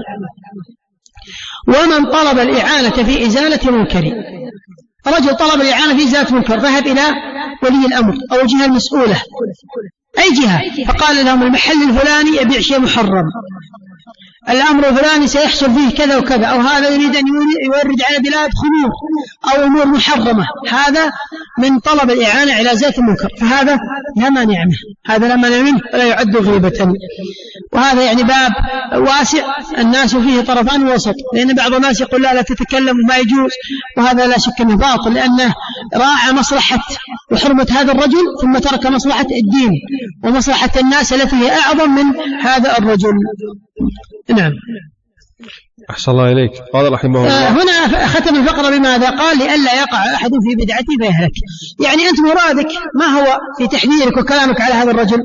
ومن طلب الإعانة في إزالة منكر، رجل طلب الإعانة في إزالة منكر، ذهب إلى ولي الأمر أو الجهة المسؤولة أي جهة، فقال لهم المحل الفلاني يبيع شيء محرم، الأمر الفلاني سيحصل فيه كذا وكذا، أو هذا يريد أن يورد على بلاد خمور أو أمور محرمة، هذا من طلب الإعانة على ذات المنكر، فهذا لا مانع منه، هذا لا مانع منه ولا يعد غيبة. وهذا يعني باب واسع الناس فيه طرفان وسط، لأن بعض الناس يقول لا لا تتكلم وما يجوز، وهذا لا شك أنه باطل، لأنه راعى مصلحة وحرمة هذا الرجل ثم ترك مصلحة الدين ومصلحة الناس التي هي أعظم من هذا الرجل. نعم. أحسن الله إليك. قال رحمه الله آه هنا ختم الفقرة بماذا؟ قال لئلا يقع أحد في بدعته فيهلك. يعني أنت مرادك ما هو في تحذيرك وكلامك على هذا الرجل؟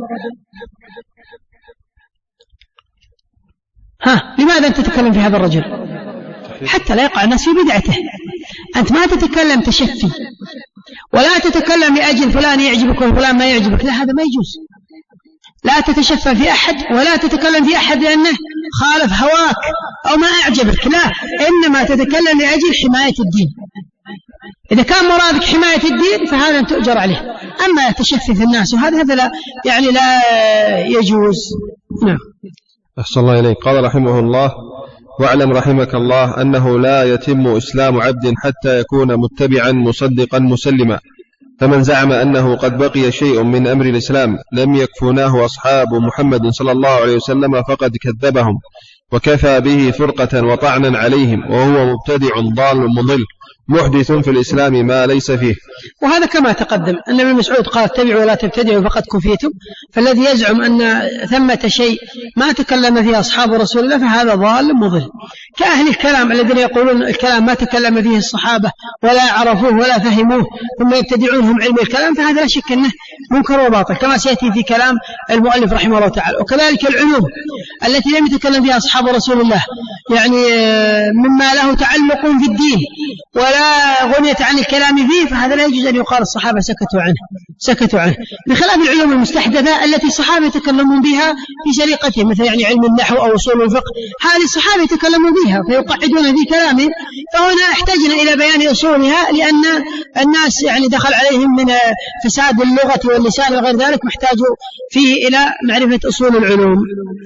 ها، لماذا أنت تتكلم في هذا الرجل؟ حتى لا يقع الناس في بدعته. أنت ما تتكلم تشفي ولا تتكلم لأجل فلان يعجبك وفلان ما يعجبك، لا، هذا ما يجوز. لا تتشفى في أحد ولا تتكلم في أحد لأنه خالف هواك أو ما أعجبك، لا، إنما تتكلم لأجل حماية الدين. إذا كان مرادك حماية الدين فهذا تؤجر عليه. أما تشفي في الناس وهذا هذا لا يعني لا يجوز. نعم. أحسن الله إليك. قال رحمه الله: واعلم رحمك الله أنه لا يتم إسلام عبد حتى يكون متبعا مصدقا مسلما، فمن زعم أنه قد بقي شيء من أمر الإسلام لم يكفناه أصحاب محمد صلى الله عليه وسلم فقد كذبهم وكفى به فرقة وطعنا عليهم، وهو مبتدع ضال مضل محدث في الإسلام ما ليس فيه. وهذا كما تقدم أن ابن مسعود قال: اتبعوا ولا تبتدعوا فقد كفيتم. فالذي يزعم أن ثمة شيء ما تكلم فيه أصحاب رسول الله فهذا ضال مضل، كأهل الكلام الذين يقولون الكلام ما تكلم فيه الصحابة ولا عرفوه ولا فهموه ثم يبتدعونهم علم الكلام، فهذا لا شك أنه منكر وباطل كما سيأتي في كلام المؤلف رحمه الله تعالى. وكذلك العلوم التي لم يتكلم فيها أصحاب رسول الله، يعني مما له تعلق في الدين ولا غنية عن الكلام فيه، فهذا لا يجوز أن يقال الصحابة سكتوا عنه سكتوا عنه بخلاف العلوم المستحدثة التي الصحابة يتكلمون بها في سرقتهم، مثل يعني علم النحو أو أصول الفقه، هذه الصحابة يتكلمون بها فيقعدون في كلامهم، فهنا احتاجنا إلى بيان أصولها، لأن الناس يعني دخل عليهم من فساد اللغة واللسان وغير ذلك، محتاجوا فيه إلى معرفة أصول العلوم.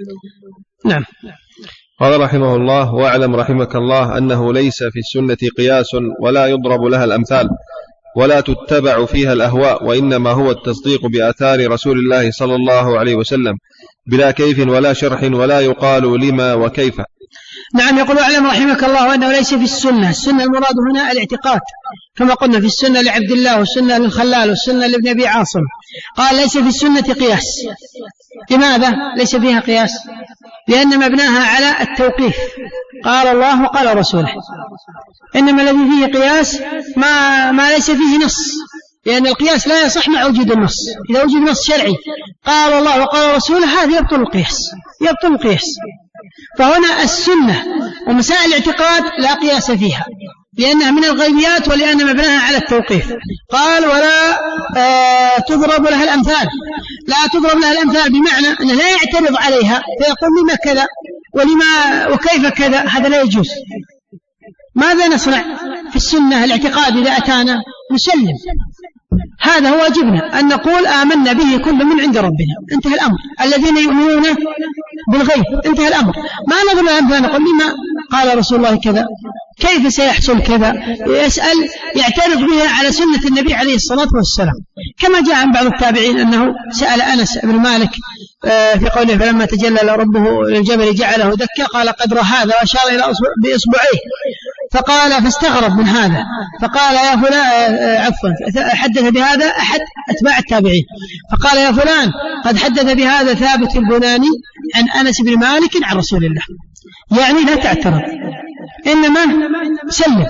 نعم. قال رحمه الله: واعلم رحمك الله أنه ليس في السنة قياس ولا يضرب لها الأمثال ولا تتبع فيها الأهواء، وإنما هو التصديق بآثار رسول الله صلى الله عليه وسلم بلا كيف ولا شرح ولا يقال لما وكيف. نعم. يقول: اعلم رحمك الله أنه ليس في السنة، السنة المراد هنا الاعتقاد كما قلنا في السنة لعبد الله والسنة للخلال والسنة لابن أبي عاصم. قال: ليس في السنة قياس. لماذا ليس فيها قياس؟ لأن مبناها على التوقيف، قال الله وقال رسوله، إنما الذي فيه قياس ما, ما ليس فيه نص، لأن القياس لا يصح مع وجود النص. إذا وجد نص شرعي قال الله وقال رسوله هذا يبطل القياس يبطل القياس فهنا السنة ومسائل الاعتقاد لا قياس فيها لأنها من الغيبيات ولأن مبناها على التوقيف. قال: ولا آه تضرب لها الأمثال. لا تضرب لها الأمثال بمعنى أنه لا يعترض عليها فيقول لما كذا ولما وكيف كذا، هذا لا يجوز. ماذا نصنع في السنة؟ الاعتقاد إذا أتانا نسلم، هذا هو واجبنا أن نقول آمنا به كل من عند ربنا، انتهى الأمر. الذين يؤمنون بالغيب، انتهى الأمر. ما نضرب الأمثال نقول لما قال رسول الله كذا، كيف سيحصل كذا، يسأل يعترض بها على سنة النبي عليه الصلاة والسلام، كما جاء عن بعض التابعين أنه سأل أنس بن مالك في قوله: فلما تجلى ربه للجبل جعله دكا، قال: قدر هذا، وأشار إلى بإصبعيه، فقال فاستغرب من هذا، فقال: يا فلان، عفوا، حدث بهذا أحد أتباع التابعين، فقال: يا فلان قد حدث بهذا ثابت البناني عن أنس بن مالك عن رسول الله. يعني لا تعترض، إنما سلم.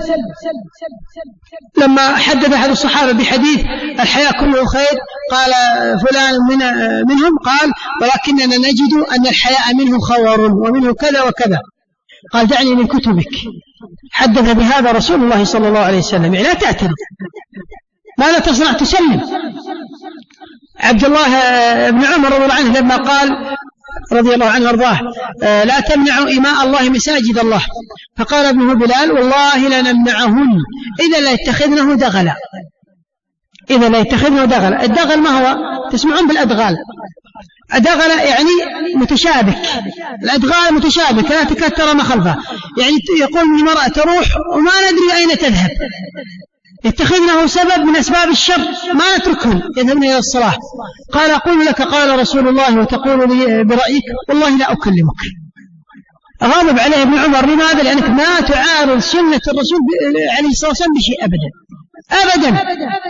لما حدث أحد الصحابة بحديث الحياة كله خير، قال فلان من منهم، قال: ولكننا نجد أن الحياء منه خور ومنه كذا وكذا. قال: دعني من كتبك، حدث بهذا رسول الله صلى الله عليه وسلم. يعني لا تعترض، ماذا تصنع؟ تسلم. عبد الله بن عمر رضي الله عنه لما قال رضي الله عنه وارضاه: لا تمنعوا إماء الله مساجد الله، فقال ابنه بلال: والله لنمنعهن إذا لا يتخذنه دغلا. إذا لا يتخذنه دغلا. الدغل ما هو؟ تسمعون بالأدغال. أدغل يعني متشابك، الأدغال متشابك لا تكاد ترى ما خلفها، يعني يقول المرأة تروح وما ندري أين تذهب، يتخذنه سبب من أسباب الشر ما نتركهم، يذهبون إلى الصلاة. قال: أقول لك قال رسول الله وتقول لي برأيك، والله لا أكلمك. غضب عليه ابن عمر. لماذا؟ لأنك ما تعارض سنة الرسول عليه الصلاة والسلام بشيء أبدا أبدا.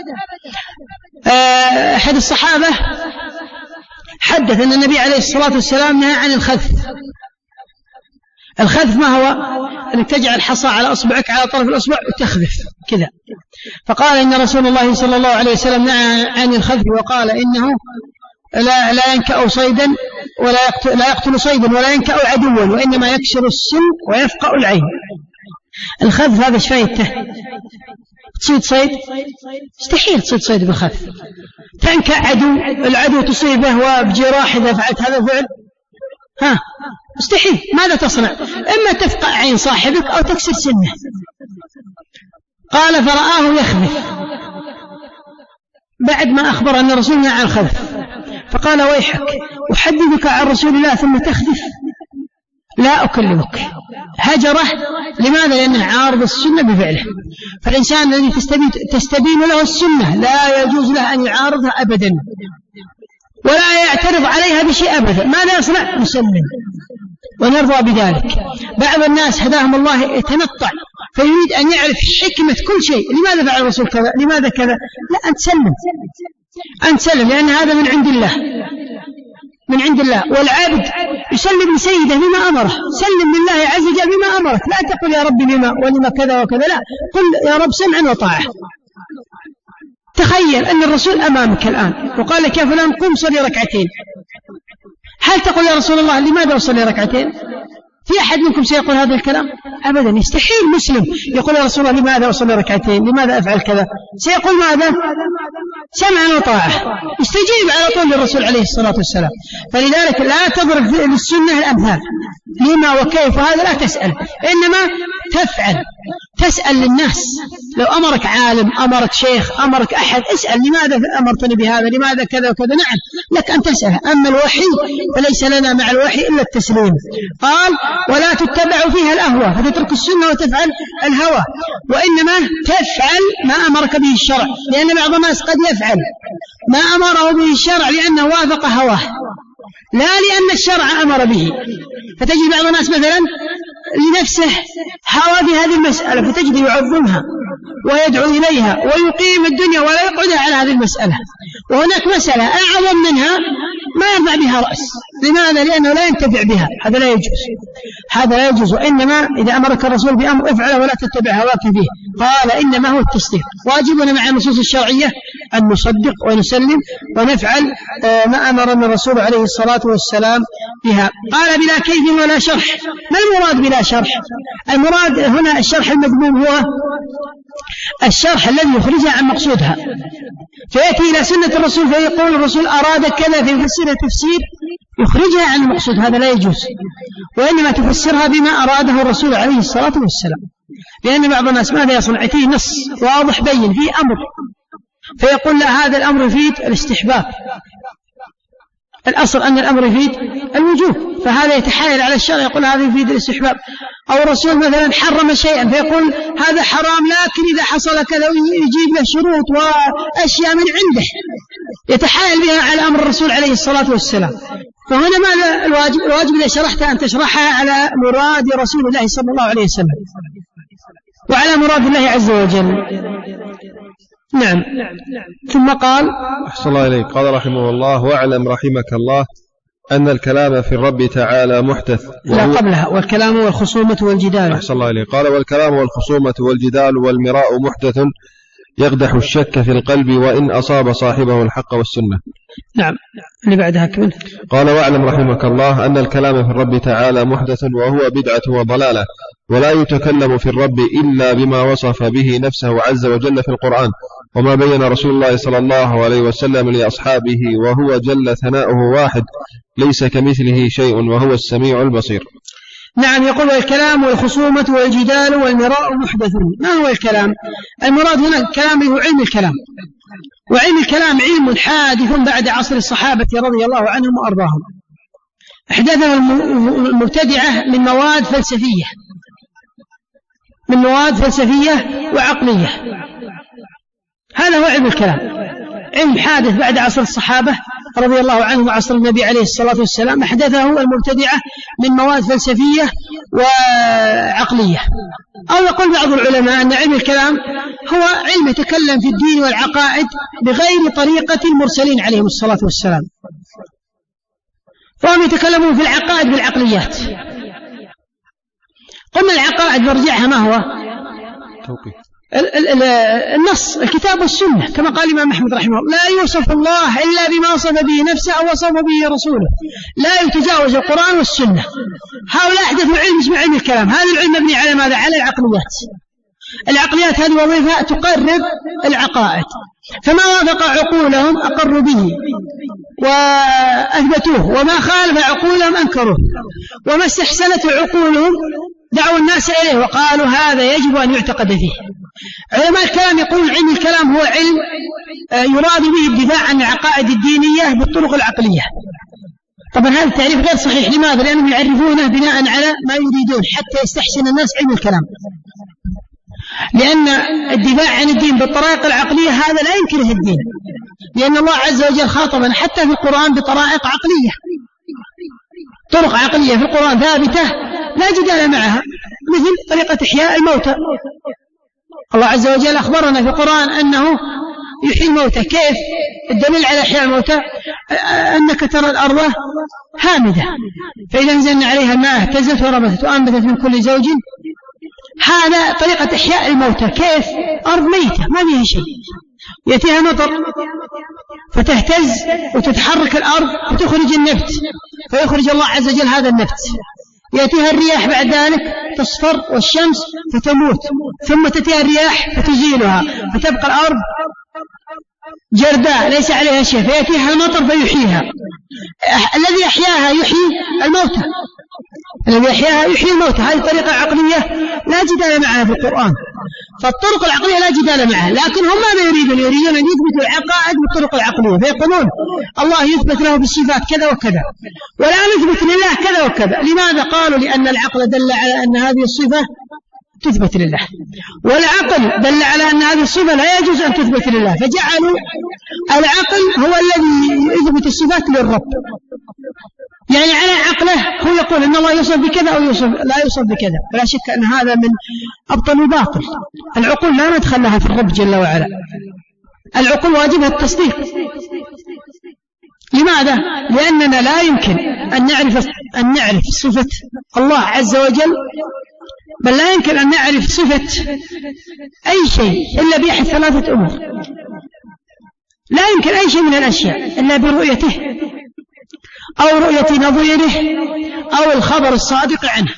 أحد الصحابة حدث أن النبي عليه الصلاة والسلام نهى عن الخذف. الخذف ما هو؟ أنك تجعل حصى على أصبعك على طرف الأصبع وتخذف كذا. فقال: إن رسول الله صلى الله عليه وسلم نهى عن الخذف، وقال: إنه لا, لا ينكأ صيدا ولا يقتل, لا يقتل صيدا ولا ينكأ عدوا، وإنما يكسر السن ويفقأ العين. الخذف هذا ايش فايدته؟ تصيد صيد؟ مستحيل تصيد صيد بالخذف. تنكأ عدو، العدو تصيبه وبجراح إذا فعلت هذا الفعل، ها مستحيل. ماذا تصنع؟ إما تفقأ عين صاحبك أو تكسر سنه. قال: فرآه يخذف بعد ما أخبر أن الرسول نهى عن الخذف، فقال: ويحك، أحدثك عن رسول الله ثم تخذف؟ لا أكلمك، هجره. لماذا؟ لأنه عارض السنة بفعله. فالإنسان الذي تستبين, تستبين له السنة لا يجوز له أن يعارضها أبدا ولا يعترض عليها بشيء أبدا. ماذا يصنع؟ نسلم ونرضى بذلك. بعض الناس هداهم الله يتنطع فيريد أن يعرف حكمة كل شيء، لماذا فعل الرسول كذا، لماذا كذا. لا، أن تسلم، أن تسلم، لأن هذا من عند الله، من عند الله. والعبد يسلم لسيده بما أمره. سلم لله عز وجل بما أمرك، لا تقل يا رب لما ولما كذا وكذا، لا، قل يا رب سمعا وطاعة. تخيل أن الرسول أمامك الآن وقال لك يا فلان قم صلي ركعتين، هل تقول يا رسول الله لماذا أصلي ركعتين؟ في أحد منكم سيقول هذا الكلام؟ أبدا، يستحيل مسلم يقول يا رسول الله لماذا أصلي ركعتين، لماذا أفعل كذا. سيقول ماذا؟ سمعا وطاعة، يستجيب على طول للرسول عليه الصلاة والسلام. فلذلك لا تضرب للسنة الأمثال لما وكيف، هذا لا تسأل، إنما تفعل، تسأل للناس. لو أمرك عالم، أمرك شيخ، أمرك أحد، اسأل لماذا أمرتني بهذا، لماذا كذا وكذا. نعم لك أن تسأل. أما الوحي فليس لنا مع الوحي إلا التسليم. قال ولا تتبع فيها الأهوى فتترك السنة وتفعل الهوى، وإنما تفعل ما أمرك به الشرع، لأن بعض الناس قد يفعل ما أمره به الشرع لأنه وافق هواه لا لأن الشرع أمر به. فتجد بعض الناس مثلا لنفسه هوى في هذه المسألة فتجد يعظمها ويدعو إليها ويقيم الدنيا ولا يقعدها على هذه المسألة، وهناك مسألة أعظم منها ما يرفع بها رأس. لماذا؟ لأنه لا ينتفع بها. هذا لا يجوز، هذا لا يجوز. وإنما إذا أمرك الرسول بأمر افعله ولا تتبع هواك فيه. قال إنما هو التصديق. واجبنا مع النصوص الشرعية أن نصدق ونسلم ونفعل ما أمرنا الرسول عليه الصلاة والسلام بها. قال بلا كيف ولا شرح. ما المراد بلا شرح؟ المراد هنا الشرح المذموم هو الشرح الذي يخرجها عن مقصودها، فيأتي إلى سنة الرسول فيقول الرسول أراد كذا فيفسرها تفسير يخرجها عن المقصود، هذا لا يجوز. وإنما تفسرها بما أراده الرسول عليه الصلاة والسلام. لأن بعض الناس ماذا يصنع؟ يأتيه نص واضح بين فيه أمر فيقول لا هذا الأمر يفيد الاستحباب، الأصل أن الأمر يفيد الوجوب، فهذا يتحايل على الشرع يقول هذا يفيد الاستحباب. أو الرسول مثلا حرم شيئا فيقول هذا حرام لكن إذا حصل كذا يجيب له شروط وأشياء من عنده يتحايل بها على أمر الرسول عليه الصلاة والسلام. فهنا ماذا الواجب؟ الواجب إذا شرحتها أن تشرحها على مراد رسول الله صلى الله عليه وسلم وعلى مراد الله عز وجل. نعم. ثم قال أحسن الله إليك. قال رحمه الله واعلم رحمك الله أن الكلام في الرب تعالى محدث. لا قبلها والكلام والخصومة والجدال. أحسن الله إليك. قال والكلام والخصومة والجدال والمراء محدث يقدح الشك في القلب وإن أصاب صاحبه الحق والسنة. نعم. اللي بعدها كمل. قال واعلم رحمك الله أن الكلام في الرب تعالى محدث وهو بدعة وضلالة، ولا يتكلم في الرب إلا بما وصف به نفسه عز وجل في القرآن وما بين رسول الله صلى الله عليه وسلم لأصحابه، وهو جل ثناؤه واحد ليس كمثله شيء وهو السميع البصير. نعم. يقول الكلام والخصومة والجدال والمراء محدث. ما هو الكلام؟ المراد هنا الكلام هو علم الكلام، وعلم الكلام علم حادث بعد عصر الصحابة رضي الله عنهم وأرضاهم. أحدثه المبتدعة من مواد فلسفية من مواد فلسفية وعقلية. هذا هو علم الكلام، علم حادث بعد عصر الصحابة رضي الله عنهم وعصر النبي عليه الصلاة والسلام. أحدثه المبتدعة من مواد فلسفية وعقلية. أو يقول بعض العلماء أن علم الكلام هو علم يتكلم في الدين والعقائد بغير طريقة المرسلين عليهم الصلاة والسلام، فهم يتكلمون في العقائد بالعقليات. قلنا العقائد مرجعها ما هو؟ توقيف النص الكتاب والسنة، كما قال الإمام أحمد رحمه الله لا يوصف الله إلا بما وصف به نفسه أو وصف به رسوله، لا يتجاوز القرآن والسنة. هؤلاء أحدثوا علم اسمه علم الكلام. هذا العلم مبني على ماذا؟ على العقليات. العقليات هذه وظيفة تقرب العقائد، فما وافق عقولهم أقروا به وأثبتوه، وما خالف عقولهم أنكروه، وما استحسنته عقولهم دعوا الناس إليه وقالوا هذا يجب أن يعتقد فيه. علماء الكلام يقول علم الكلام هو علم يراد به الدفاع عن العقائد الدينية بالطرق العقلية، طبعا هذا التعريف غير صحيح. لماذا؟ لأنهم يعرفونه بناء على ما يريدون حتى يستحسن الناس علم الكلام، لأن الدفاع عن الدين بالطرائق العقلية هذا لا ينكره الدين، لأن الله عز وجل خاطبنا حتى في القرآن بطرائق عقلية، طرق عقلية في القرآن ثابتة لا جدال معها، مثل طريقة إحياء الموتى. الله عز وجل أخبرنا في القرآن أنه يحيي الموتى. كيف؟ الدليل على إحياء الموتى أنك ترى الأرض هامدة فإذا نزلنا عليها الماء اهتزت وربتت وأنبتت من كل زوج. هذا طريقة إحياء الموتى. كيف؟ أرض ميتة ما فيها شيء، يأتيها مطر فتهتز وتتحرك الأرض وتخرج النبت، فيخرج الله عز وجل هذا النبت. يأتيها الرياح بعد ذلك تصفر والشمس فتموت، ثم تأتيها الرياح فتزيلها فتبقى الأرض جرداء ليس عليها شيء، فيأتيها المطر فيحييها. الذي أحياها يحيي الموتى، الذي أحياها يحيي الموتى. هذه طريقة عقلية لا جدال معها في القرآن. فالطرق العقلية لا جدال معها، لكن هم ماذا يريدون؟ يريدون أن يثبتوا العقائد بالطرق العقلية، فيقولون الله يثبت له بالصفات كذا وكذا ولا نثبت لله كذا وكذا. لماذا؟ قالوا لأن العقل دل على أن هذه الصفة تثبت لله، والعقل دل على أن هذه الصفة لا يجوز أن تثبت لله، فجعلوا العقل هو الذي يثبت الصفات للرب. يعني على عقله هو يقول إن الله يوصف بكذا أو يوصف لا يوصف بكذا، ولا شك أن هذا من أبطل الباطل. العقول لا ندخل لها في الرب جل وعلا، العقول واجبها التصديق. لماذا؟ لأننا لا يمكن أن نعرف أن نعرف صفة الله عز وجل، بل لا يمكن أن نعرف صفة أي شيء إلا بأحد ثلاثة أمور. لا يمكن أي شيء من الأشياء إلا برؤيته أو رؤية نظيره أو الخبر الصادق عنه.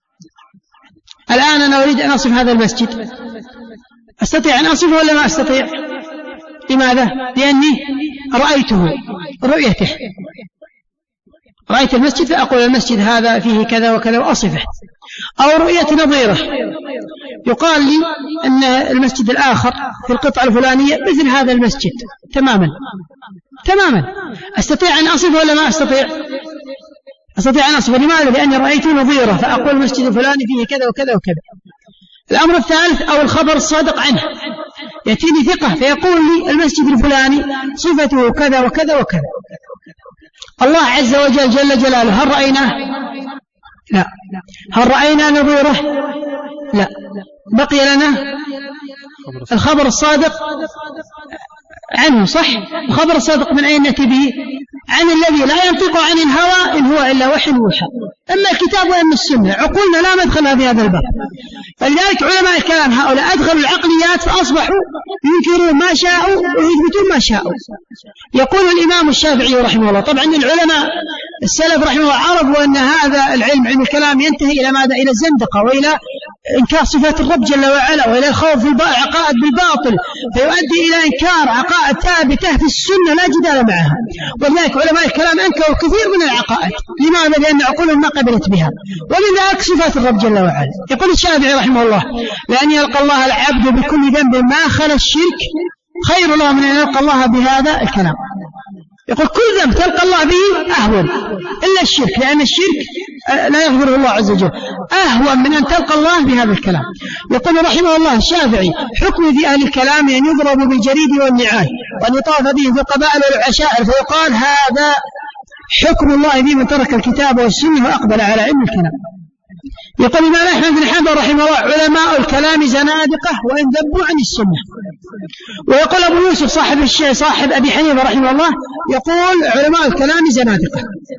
الآن أنا أريد أن أصف هذا المسجد، أستطيع أن أصفه ولا ما أستطيع؟ لماذا؟ لأني رأيته رؤيته، رأيت المسجد فأقول المسجد هذا فيه كذا وكذا وأصفه. أو رؤية نظيره، يقال لي أن المسجد الآخر في القطعة الفلانية مثل هذا المسجد تماما تماما، أستطيع أن أصفه ولا ما أستطيع؟ أستطيع أن أصفه. لماذا؟ لأني رأيت نظيره فأقول المسجد الفلاني فيه كذا وكذا وكذا. الأمر الثالث أو الخبر الصادق عنه، يأتيني ثقة فيقول لي المسجد الفلاني صفته كذا وكذا وكذا. الله عز وجل جل جلاله هل رأيناه؟ لا. هل رأينا نظيره؟ لا. بقي لنا الخبر الصادق عنه، صح؟ الخبر الصادق من أين نأتي به؟ عن الذي لا ينطق عن الهوى إن هو إلا وحي يوحى، أما الكتاب وأما السنة. عقولنا لا مدخلها في هذا الباب. فلذلك علماء الكلام هؤلاء أدخلوا العقليات فأصبحوا ينكرون ما شاءوا ويثبتون ما شاءوا. يقول الإمام الشافعي رحمه الله، طبعا العلماء السلف رحمه الله عرفوا أن هذا العلم علم الكلام ينتهي إلى ماذا؟ إلى الزندقة وإلى إنكار صفات الرب جل وعلا وإلى الخوف في العقائد بالباطل، فيؤدي إلى إنكار عقائد ثابتة في السنة لا جدال معها. ولذلك علماء الكلام أنكروا كثير من العقائد. لماذا؟ لأن عقولهم ما قبلت بها، ولذلك صفات الرب جل وعلا. يقول الشافعي رحمه الله: لأن يلقى الله العبد بكل ذنب ما خلا الشرك خير له من أن يلقى الله بهذا الكلام. يقول كل ذنب تلقى الله به أهون إلا الشرك، لأن الشرك لا يغفره الله عز وجل، أهون من أن تلقى الله بهذا الكلام. يقول رحمه الله الشافعي: حكم في أهل الكلام أن يضرب بالجريد والنعال وأن يطاف به في القبائل والعشائر، فيقال هذا حكم الله في من ترك الكتاب والسنة وأقبل على علم الكلام. يقول الإمام أحمد بن حنبل رحمه الله: علماء الكلام زنادقة وإن ذبوا عن السنة. ويقول أبو يوسف صاحب الشيء صاحب أبي حنيفة رحمه الله يقول: علماء الكلام زنادقة.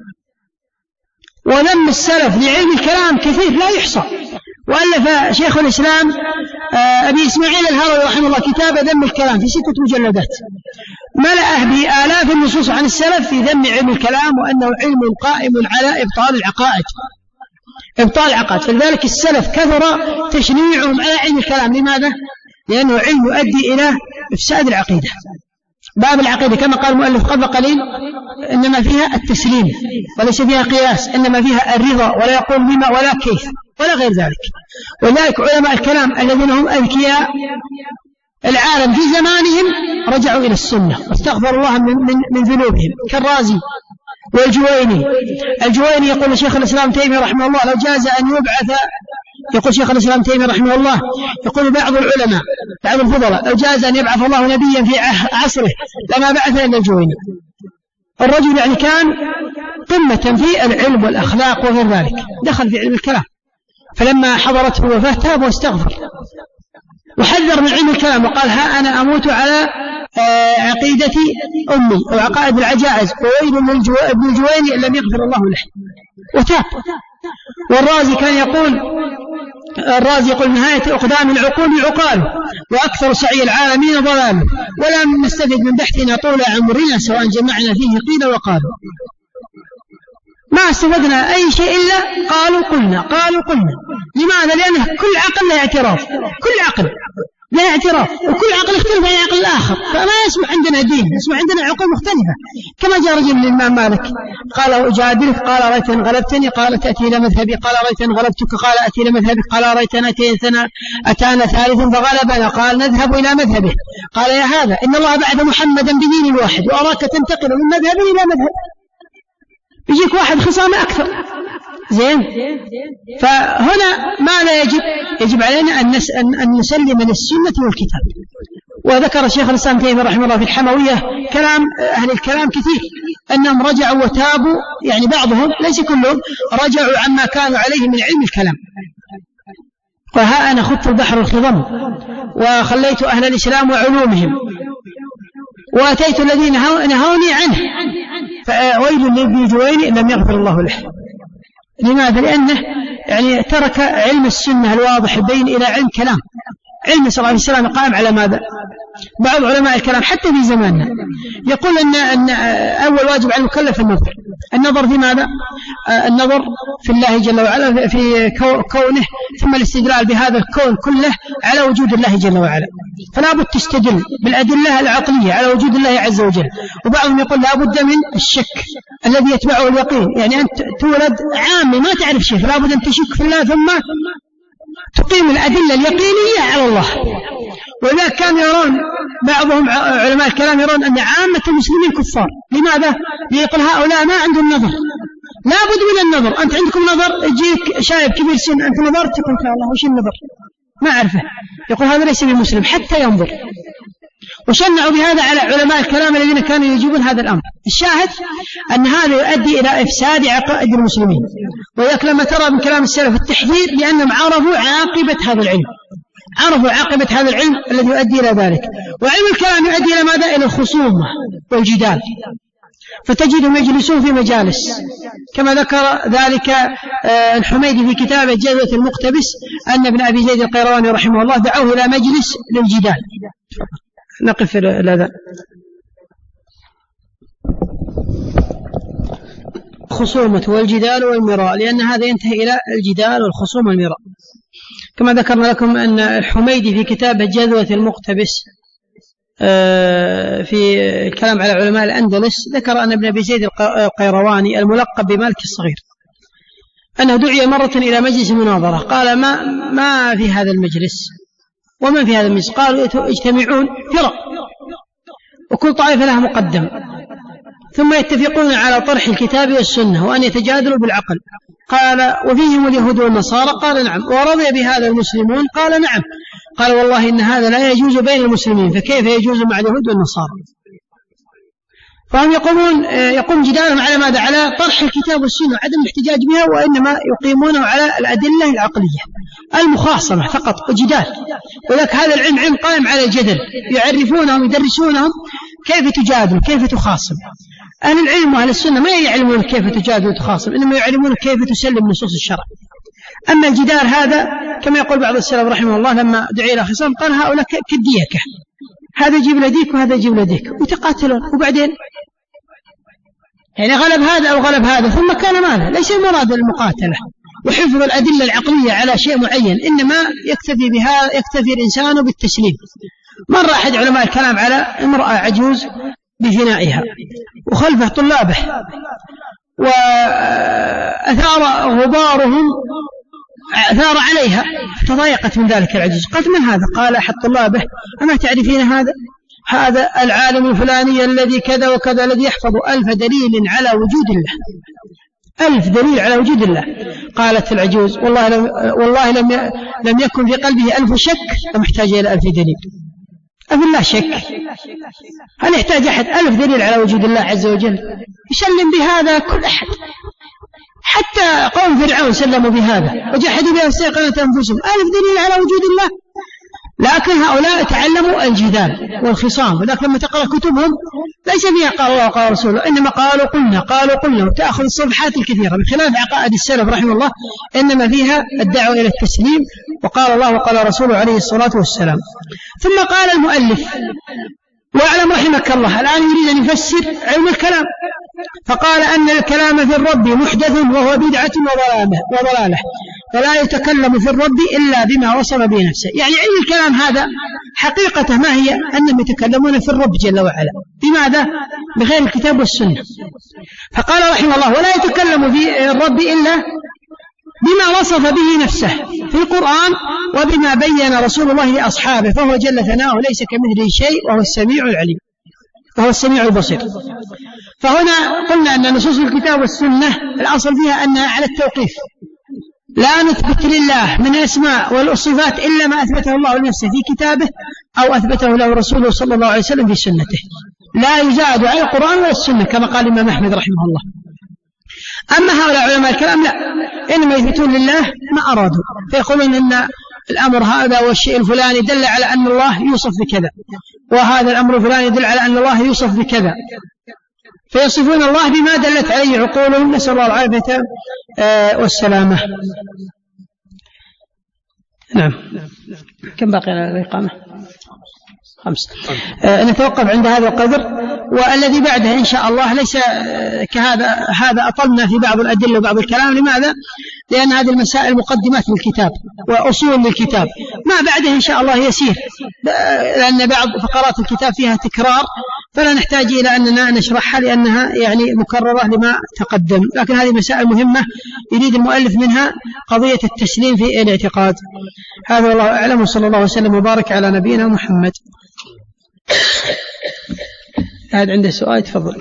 وذم السلف لعلم الكلام كثير لا يحصى. وألف شيخ الإسلام أبي إسماعيل الهروي رحمه الله كتاب ذم الكلام في ستة مجلدات، ملأه بآلاف النصوص عن السلف في ذم علم الكلام وأنه علم قائم على إبطال العقائد إبطال العقائد. فلذلك السلف كثر تشنيعهم على علم الكلام. لماذا؟ لأنه علم يؤدي إلى إفساد العقيدة. باب العقيدة كما قال المؤلف قبل قليل إنما فيها التسليم وليس فيها قياس، إنما فيها الرضا، ولا يقول بما ولا كيف ولا غير ذلك. ولذلك علماء الكلام الذين هم أذكياء العالم في زمانهم رجعوا إلى السنة واستغفروا الله من, من, من ذنوبهم، كالرازي والجويني. الجويني يقول شيخ الإسلام تيمية رحمه الله لو جاز أن يبعث، يقول شيخ الإسلام تيمية رحمه الله، يقول بعض العلماء بعض الفضلاء لو جاز أن يبعث الله نبيا في عصره لما بعث إلا الجويني. الرجل يعني كان قمة في العلم والأخلاق وغير ذلك، دخل في علم الكلام، فلما حضرته الوفاة تاب واستغفر وحذر من علم الكلام وقال ها أنا أموت على عقيدة أمي وعقائد العجائز وويل ابن الجويني إن لم يغفر الله له، وتاب. والرازي كان يقول الرازي يقول نهاية أقدام العقول عقال وأكثر سعي العالمين ضلال ولم نستفد من بحثنا طول عمرنا سواء جمعنا فيه قيل وقالوا. ما استفدنا أي شيء إلا قالوا قلنا قالوا قلنا. لماذا؟ لأنه كل عقل له اعتراف، كل عقل له اعتراف، وكل عقل يختلف عن العقل الآخر، فما يسمع عندنا دين، يسمع عندنا عقول مختلفة. كما جاء رجل للإمام مالك قال أجادلك، قال رأيت أن غلبتني، قال تأتي إلى مذهبي، قال رأيت أن غلبتك، قال أتي إلى مذهبك، قال رأيت أن أتيتنا أتانا ثالث فغلبنا، قال نذهب إلى مذهبه، قال يا هذا إن الله بعث محمدا بدين الواحد وأراك تنتقل من مذهب إلى مذهب، يجيك واحد خصامة أكثر. زين. فهنا ماذا يجب؟ يجب علينا أن, نس... أن نسلم للسنة والكتاب. وذكر شيخ الإسلام تيمية رحمه الله في الحموية كلام أهل الكلام كثير أنهم رجعوا وتابوا، يعني بعضهم ليس كلهم رجعوا عما كانوا عليه من علم الكلام. وها أنا خدت البحر الخضم وخليت أهل الإسلام وعلومهم وأتيت الذين نهوني عنه، فويل لابن الجويني لم يغفر الله له. لماذا؟ لأنه يعني ترك علم السنة الواضح البين إلى علم كلام. علم صلى الله عليه وسلم قائم على ماذا؟ بعض علماء الكلام حتى في زماننا يقول أن, أن أول واجب على المكلف النظر. النظر في ماذا؟ النظر في الله جل وعلا في كونه، ثم الاستدلال بهذا الكون كله على وجود الله جل وعلا. فلا بد تستدل بالأدلة العقلية على وجود الله عز وجل. وبعضهم يقول لا بد من الشك الذي يتبعه اليقين، يعني أنت تولد عامي ما تعرف شيء، فلا بد أن تشك في الله ثم تقيم الأدلة اليقينية على الله. وإذا كان يرون بعضهم علماء الكلام يرون أن عامة المسلمين كفار. لماذا؟ ليقول هؤلاء ما عندهم نظر، لا بد من النظر. أنت عندكم نظر، يجيك شايب كبير سن أنت نظرت تقول الله وش النظر؟ ما أعرفه. يقول هذا ليس بمسلم حتى ينظر. وشنعوا بهذا على علماء الكلام الذين كانوا يجيبون هذا الأمر. الشاهد أن هذا يؤدي إلى إفساد عقائد المسلمين. وذلك لما ترى من كلام السلف التحذير لأنهم عرفوا عاقبة هذا العلم، عرفوا عاقبة هذا العلم الذي يؤدي إلى ذلك. وعلم الكلام يؤدي إلى ماذا؟ إلى الخصومة والجدال، فتجدهم يجلسون في مجالس كما ذكر ذلك الحميدي في كتابه جذوة المقتبس أن ابن أبي زيد القيرواني رحمه الله دعوه إلى مجلس للجدال. نقف الأذان. خصومة والجدال والمراء، لأن هذا ينتهي إلى الجدال والخصوم والمراء. كما ذكرنا لكم أن الحميدي في كتابه جذوة المقتبس في الكلام على علماء الأندلس ذكر أن ابن أبي زيد القيرواني الملقب بمالك الصغير أنه دعي مرة إلى مجلس مناظرة، قال ما, ما في هذا المجلس ومن في هذا المجلس؟ قالوا يجتمعون فرق وكل طائفة لها مقدم ثم يتفقون على طرح الكتاب والسنة وأن يتجادلوا بالعقل. قال وفيهم اليهود والنصارى؟ قال نعم. ورضي بهذا المسلمون؟ قال نعم. قال والله إن هذا لا يجوز بين المسلمين، فكيف يجوز مع اليهود والنصارى؟ فهم يقومون يقوم جدالهم على ماذا؟ على طرح الكتاب والسنة وعدم الاحتجاج بها، وإنما يقيمونه على الأدلة العقلية المخاصمة فقط وجدال. ولك هذا العلم علم قائم على الجدل، يعرفونهم يدرسونهم كيف تجادل كيف تخاصم. أهل العلم وأهل السنة ما يعلمون كيف تجادل وتخاصم، إنما يعلمون كيف تسلم نصوص الشرع. أما الجدال هذا كما يقول بعض السلف رحمه الله لما دعي إلى خصام قال هؤلاء كالديكة، هذا يجيب لديك وهذا يجيب لديك ويتقاتلون، وبعدين يعني غلب هذا أو غلب هذا، ثم كان ماذا؟ ليس المراد المقاتلة وحفظ الأدلة العقلية على شيء معين، إنما يكتفي بها يكتفي الإنسان بالتسليم. مر أحد علماء الكلام على امرأة عجوز بفنائها وخلفه طلابه، وأثار غبارهم أثار عليها، تضايقت من ذلك العجوز، قالت من هذا؟ قال أحد طلابه أما تعرفين هذا؟ هذا العالم الفلاني الذي كذا وكذا الذي يحفظ ألف دليل على وجود الله، ألف دليل على وجود الله. قالت العجوز والله لم, والله لم, لم يكن في قلبه ألف شك فمحتاج إلى ألف دليل. أفي الله شك؟ هل يحتاج أحد ألف دليل على وجود الله عز وجل؟ يسلم بهذا كل أحد، حتى قوم فرعون سلموا بهذا وجحدوا بها واستيقنت أنفسهم ألف دليل على وجود الله. لكن هؤلاء تعلموا الجدال والخصام، ولكن لما تقرأ كتبهم ليس فيها قال الله وقال رسوله، إنما قالوا قلنا قالوا قلنا، وتأخذ الصفحات الكثيرة بخلاف عقائد السلف رحمه الله إنما فيها الدعوة إلى التسليم وقال الله وقال رسوله عليه الصلاة والسلام. ثم قال المؤلف واعلم رحمك الله، الآن يريد أن يفسر علم الكلام، فقال أن الكلام في الرب محدث وهو بدعة وضلالة، فلا يتكلم في الرب إلا بما وصف به نفسه. يعني علم الكلام هذا حقيقته ما هي؟ أنهم يتكلمون في الرب جل وعلا، بماذا؟ بغير الكتاب والسنة. فقال رحمه الله ولا يتكلم في الرب إلا بما وصف به نفسه في القرآن وبما بين رسول الله لأصحابه، فهو جل ثناؤه ليس كمثله شيء وهو السميع العليم وهو السميع البصير. فهنا قلنا أن نصوص الكتاب والسنة الأصل فيها أنها على التوقيف، لا نثبت لله من الأسماء والصفات إلا ما أثبته الله لنفسه في كتابه أو أثبته له رسوله صلى الله عليه وسلم في سنته، لا يزاد على القرآن ولا السنة كما قال الإمام أحمد رحمه الله. أما هؤلاء علماء الكلام لا، إنما يثبتون لله ما أرادوا، فيقولون أن الأمر هذا والشيء الفلاني دل على أن الله يوصف بكذا، وهذا الأمر الفلاني يدل على أن الله يوصف بكذا، فيصفون الله بما دلت عليه عقولهم، نسأل الله العافية والسلامة. نعم. كم باقي على الإقامة؟ خمسة. آه نتوقف عند هذا القدر، والذي بعده إن شاء الله ليس كهذا، هذا أطلنا في بعض الأدلة وبعض الكلام. لماذا؟ لأن هذه المسائل مقدمات للكتاب وأصول للكتاب، ما بعده إن شاء الله يسير، لأن بعض فقرات الكتاب فيها تكرار فلا نحتاج إلى أننا نشرحها لأنها يعني مكررة لما تقدم، لكن هذه مسائل مهمة يريد المؤلف منها قضية التسليم في الاعتقاد. هذا والله أعلم، وصلى الله وسلم وبارك على نبينا محمد. هذا عنده سؤال تفضل.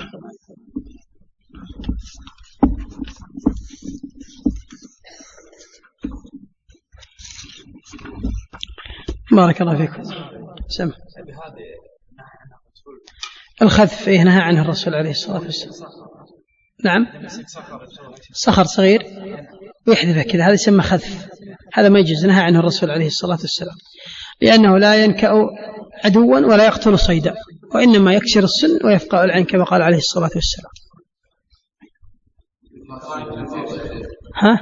بارك الله فيكم. سمع. الخذف إيه نهى عنه الرسول عليه الصلاة والسلام. نعم. صخر صغير ويحذفه كذا، هذا يسمى خذف، هذا ما يجوز، نهى عنه الرسول عليه الصلاة والسلام، لأنه لا ينكأ عدوا ولا يقتل صيدا، وإنما يكسر السن ويفقع العين كما قال عليه الصلاة والسلام. ها؟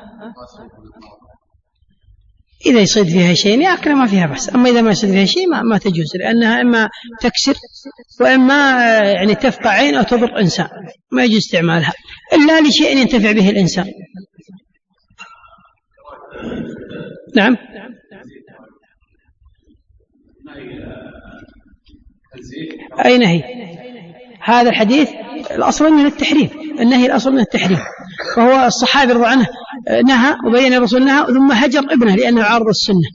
إذا يصيد فيها شيء يأكل ما فيها بس، أما إذا ما يصيد فيها شيء ما, ما تجوز، لأنها إما تكسر وإما يعني تفقع عين أو تضر إنسان، ما يجوز استعمالها إلا لشيء ينتفع به الإنسان. نعم. أي نهي؟ هذا الحديث الأصل من التحريم، النهي الأصل من التحريم، وهو الصحابي رضي عنه نهى وبين الرسول نهى ثم هجر ابنه لأنه عارض السنة.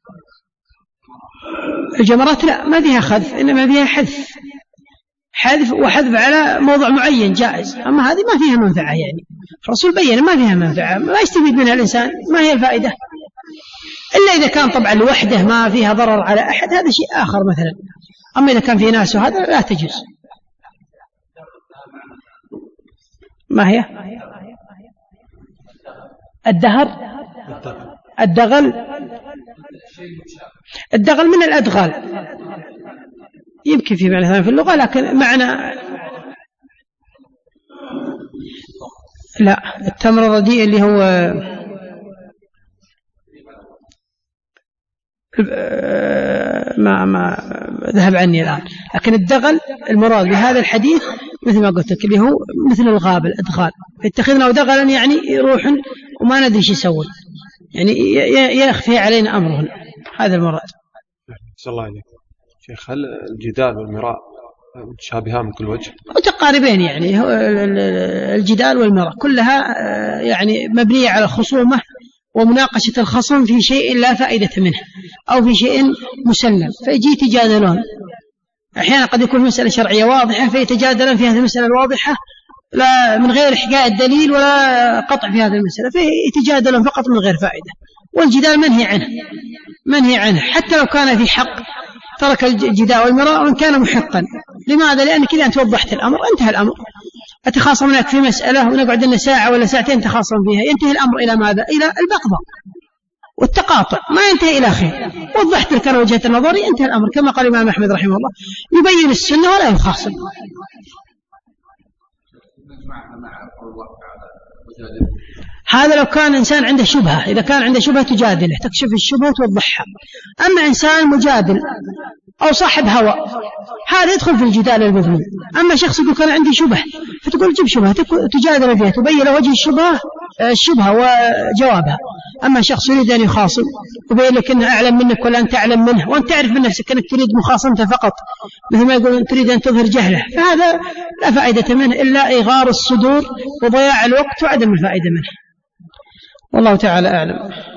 الجمرات لا، ما فيها خذف، إنما فيها حذف، حذف وحذف على موضع معين جائز، أما هذه ما فيها منفعة، يعني الرسول بين ما فيها منفعة، ما يستفيد منها الإنسان، ما هي الفائدة إلا إذا كان طبعا لوحده ما فيها ضرر على أحد، هذا شيء آخر مثلا، أما إذا كان في ناس وهذا لا تجوز. ما هي؟ الدهر، الدغل، الدغل من الأدغال، يمكن في معنى ثاني في اللغة، لكن معنى لا. التمر الرديء اللي هو ما ما ذهب عني الآن، لكن الدغل المراد بهذا الحديث مثل ما قلت لك اللي هو مثل الغاب، الأدغال، اتخذنا دغلا يعني يروح وما ندري ايش يسوي، يعني يخفي علينا أمرهن، هذا المراد. صلى الله عليه شيخ. هل الجدال والمراء متشابهان من كل وجه؟ متقاربين، يعني الجدال والمراء كلها يعني مبنية على الخصومة ومناقشة الخصم في شيء لا فائدة منه أو في شيء مسلم، فيجي تجادلون أحيانا قد يكون مسألة شرعية واضحة فيتجادلون في هذه المسألة الواضحة لا من غير إحقاء الدليل ولا قطع في هذه المسألة، فيتجادلون فقط من غير فائدة. والجدال منهي عنه منهي عنه حتى لو كان في حق ترك الجدال والمراء وإن كان محقا. لماذا؟ لأن كذا أنت وضحت الأمر، انتهى الأمر. أتخاصمونك في مسألة ونقعد لنا ساعة ولا ساعتين تخاصم فيها، ينتهي الأمر إلى ماذا؟ إلى البغضاء والتقاطع، ما ينتهي إلى خير. وضحت لك وجهة النظر ينتهي الأمر، كما قال الإمام أحمد رحمه الله يبين السنة ولا يخاصم. هذا لو كان إنسان عنده شبهة، إذا كان عنده شبهة تجادله تكشف الشبهة وتوضحها. أما إنسان مجادل أو صاحب هوى هذا يدخل في الجدال المذموم. أما شخص يقول كان عندي شبهة فتقول جيب شبهة تجادل فيها تبين له وجه الشبهة الشبهة وجوابها. أما شخص يريد أن يخاصم وبين لك أنه أعلم منك ولا أنت أعلم منه وأنت تعرف من نفسك أنك تريد مخاصمته فقط مثل ما يقول تريد أن تظهر جهله، فهذا لا فائدة منه إلا إغار الصدور وضياع الوقت وعدم الفائدة منه. والله تعالى أعلم.